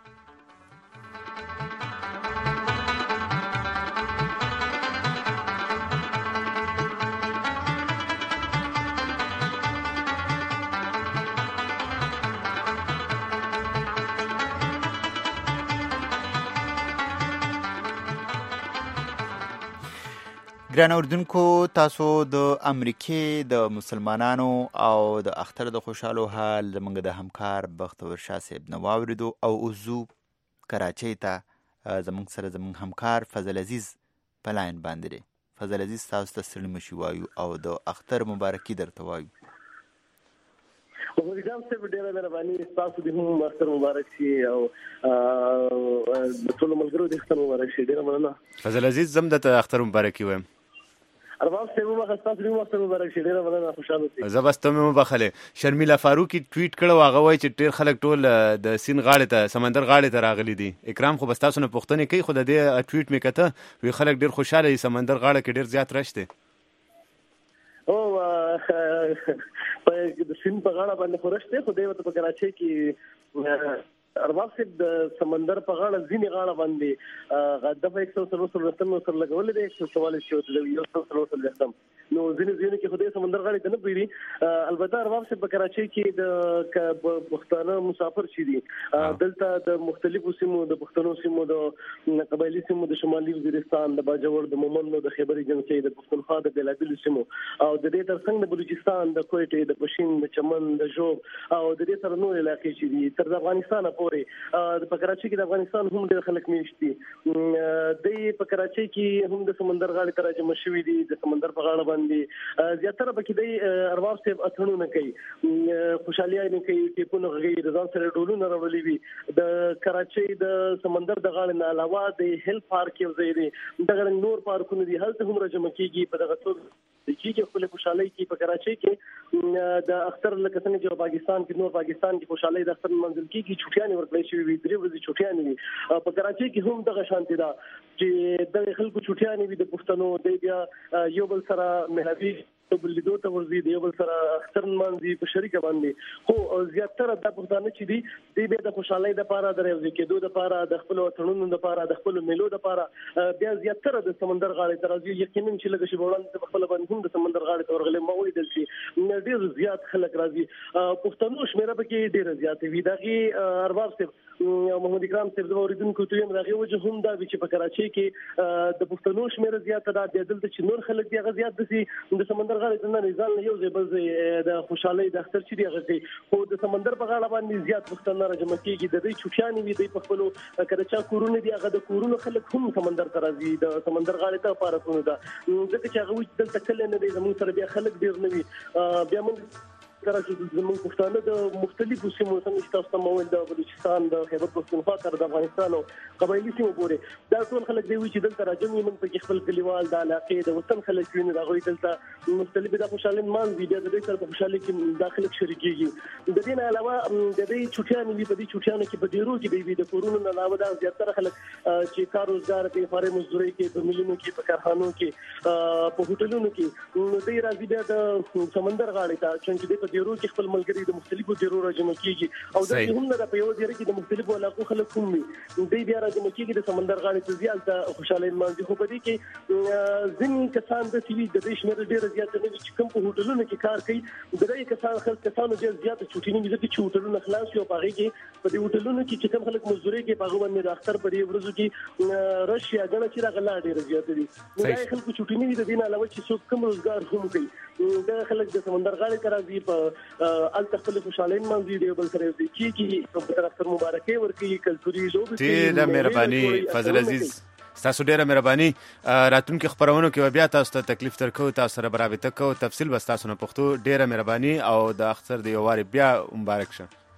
ګران اورېدونکو، تاسو د امریکې د مسلمانانو او د اختر د خوشحالو حال زموږ د همکار بختور شاه صاحب نه واورېدو، او اوس ځو کراچۍ ته، زموږ سره زموږ همکار فضل عزیز په لاین باندې دی. فضل عزیز، تاسو ته ستړي مشي وایو او د اختر مبارکي درته وایو. وګورم چې ډېره مهرباني، تاسو دې هم اختر مبارک شي او د ټولو ملګرو دې اختر مبارک شي. ډېره مننه فضل عزیز، زم درته اختر مبارکي وایم. ارباب صاحب مخه تاسو دې اختر مبارک شي. ډېره مننه، خوشاله اوسئ. زه بس ته مې وبخلې. شرمیلا فاروقي ټویټ کړی، هغه وایي چې ډېر خلک ټول د سیند غاړې ته، سمندر غاړې ته راغلي دي. اکرام خو بس تاسو نه پوښتنې کوي، خو د دې ټویټ مې کته وي خلک ډېر خوشحاله دي، سمندر غاړه کې ډېر زیات رش دی. او د سیند په غاړه باندې خو رش دی، خو دی ورته په کراچۍ کې ارباب صاحب د سمندر په غاړه ځینې غاړه باندې دفعه یک سو څلور رقم سره لګولې دی، ایک سو چوالیس چې یو سو څلور رقم، نو ځینې ځینې کې خو د سمندر غاړې ته نه پوهېږي. البته ارباب صاحب په کراچۍ کې د پښتانه مسافر چې دي دلته د مختلفو سیمو، د پښتنو سیمو، د قبایلي سیمو، د شمالي وزیرستان، د باجوړ، د مومندو، د خیبر ایجنسۍ، د پښتونخوا د بېلابېلو سیمو، او د دې ترڅنګ د بلوچستان، د کویټې، د پښین، د چمن، د ژوب، او د دې سره نور علاقې چې دي تر افغانستان پورې. په کراچۍ کې د افغانستان هم ډېر خلک میشت دي. د په کراچۍ کې هم د سمندر غاړې ته راجمع شوي دي، د سمندر په غاړه باندې زیاتره پکې د ارباب صاحب اتڼونه کوي، خوشحالیانې کوي، ټیپونه غږوي، د ځان سره ډولونه راوړي وي. د کراچۍ د سمندر د غاړې نه علاوه د هیل پارک یو ځای دی، دغه نور پارکونه دي، هلته هم راجمع کېږي. په دغه توګه کېږي خپل خوشحالۍ کې په کراچۍ کې د اختر لکه څنګه چې پاکستان کې، نور پاکستان کې خوشحالۍ د اختر منځل کېږي، چوټیانې ورکړی شوي وي، درې ورځې چوټیانې وي. په کراچۍ کې هم دغه شانتي ده چې دغه خلکو چوټیانې وي د پښتنو، دی بیا یو بل سره مهربي بل لیدو ته ورځي دی بل سره اختر مانځي په شریکه باندې خو زیاتره د پښتانه چې دي د به د خوشحالۍ د لپاره د ریاضي کېدو د لپاره د خپل وطنونو د لپاره د خپل ملو د لپاره بیا زیاتره د سمندر غاړې ته راځي یقینا چې لږ شي وړاندې په خپل باندې هم د سمندر غاړې ته ورغلي ما ولیدل چې ډېر زیات خلک راځي پښتنو شمیره پکې ډېر زیات وي دغه ارباب صاحب محمد اکرام صاحب د اوریدونکو ته هم راغی وجه هم دا چې په کراچۍ کې د پښتنو شمیره زیاته ده د دلته چې نور خلک دی غزيات دي د سمندر غاړې نه نزال یو ځای بل د خوشحالۍ د اختر چې دی غزي خو د سمندر په غاړه باندې زیات پښتنه راځي کېږي د دې چوټیانې وي د په خپل کراچا کورونه دی هغه د کورونو خلک هم سمندر ته راځي د سمندر غاړې ته پارکونه ده ځکه چې هغه دلته کله نه دی زموږ سره بیا خلک ډیر نه وي بیا موږ کراچۍ زموږ پښتانه د مختلفو سیمو څنګه چې تاسو ته مول د بلوچستان د خیبر پښتونخوا تر د افغانستان او قبایلی سیمو پورې دا ټول خلک دی چې دلته راځي موږ په خپل کلیوال د علاقې د وطن خلک ویني راغوي دلته مختلفه د خوشاله مان وي د دې سره په خوشاله کې داخله شریکيږي د دې نه علاوه د دې چوټیانو وی په دې چوټیانو کې په ډیرو کې دی د کورونو نه علاوه د زیاتره خلک چې کار روزګار کوي فارې مزدوري کې په مليونو کې په کارخانو کې په هوټلونو کې نو دې راځي بیا د سمندر غاړې ته چې د ډیرو کې خپل ملګری د مختلفو ډیرو راځي کېږي او د هم نه په یو ځای کې د مختلفو علاقو خلک هم وي دې بیا راځي کېږي د سمندر غاړې ته زیات خوشاله مانځي خو په دې کې ځینې کسان د سیوی د دې شمېر ډیر زیات نه چې کوم په هوټلونو کې کار کوي د دې کسان خلک کسانو ډیر زیات چوټي نه دي چې هوټلونه خلاص یو پاره کې په دې هوټلونو کې چې کوم خلک مزدوري کې په غوښنه د اختر په دې ورځو کې رشیا غنه چې راغلا ډیر زیات دي نو دا خلکو چوټي نه دي د دین علاوه چې څوک کوم روزګار هم کوي دا خلک د سمندر غاړې ته راځي په ال تخفل خوشاله مانځي دی بل سره دي چې په طرف تر مبارکي ورکي کلتوري لوب ډیره مهرباني فضل عزیز تاسو ډیره مهرباني راتونکو خبرونو کې بیا تاسو ته تکلیف ترکو تاسو سره برابر تکو تفصیل بس تاسو نه پښتو ډیره مهرباني او د اختر دی واره بیا مبارک شه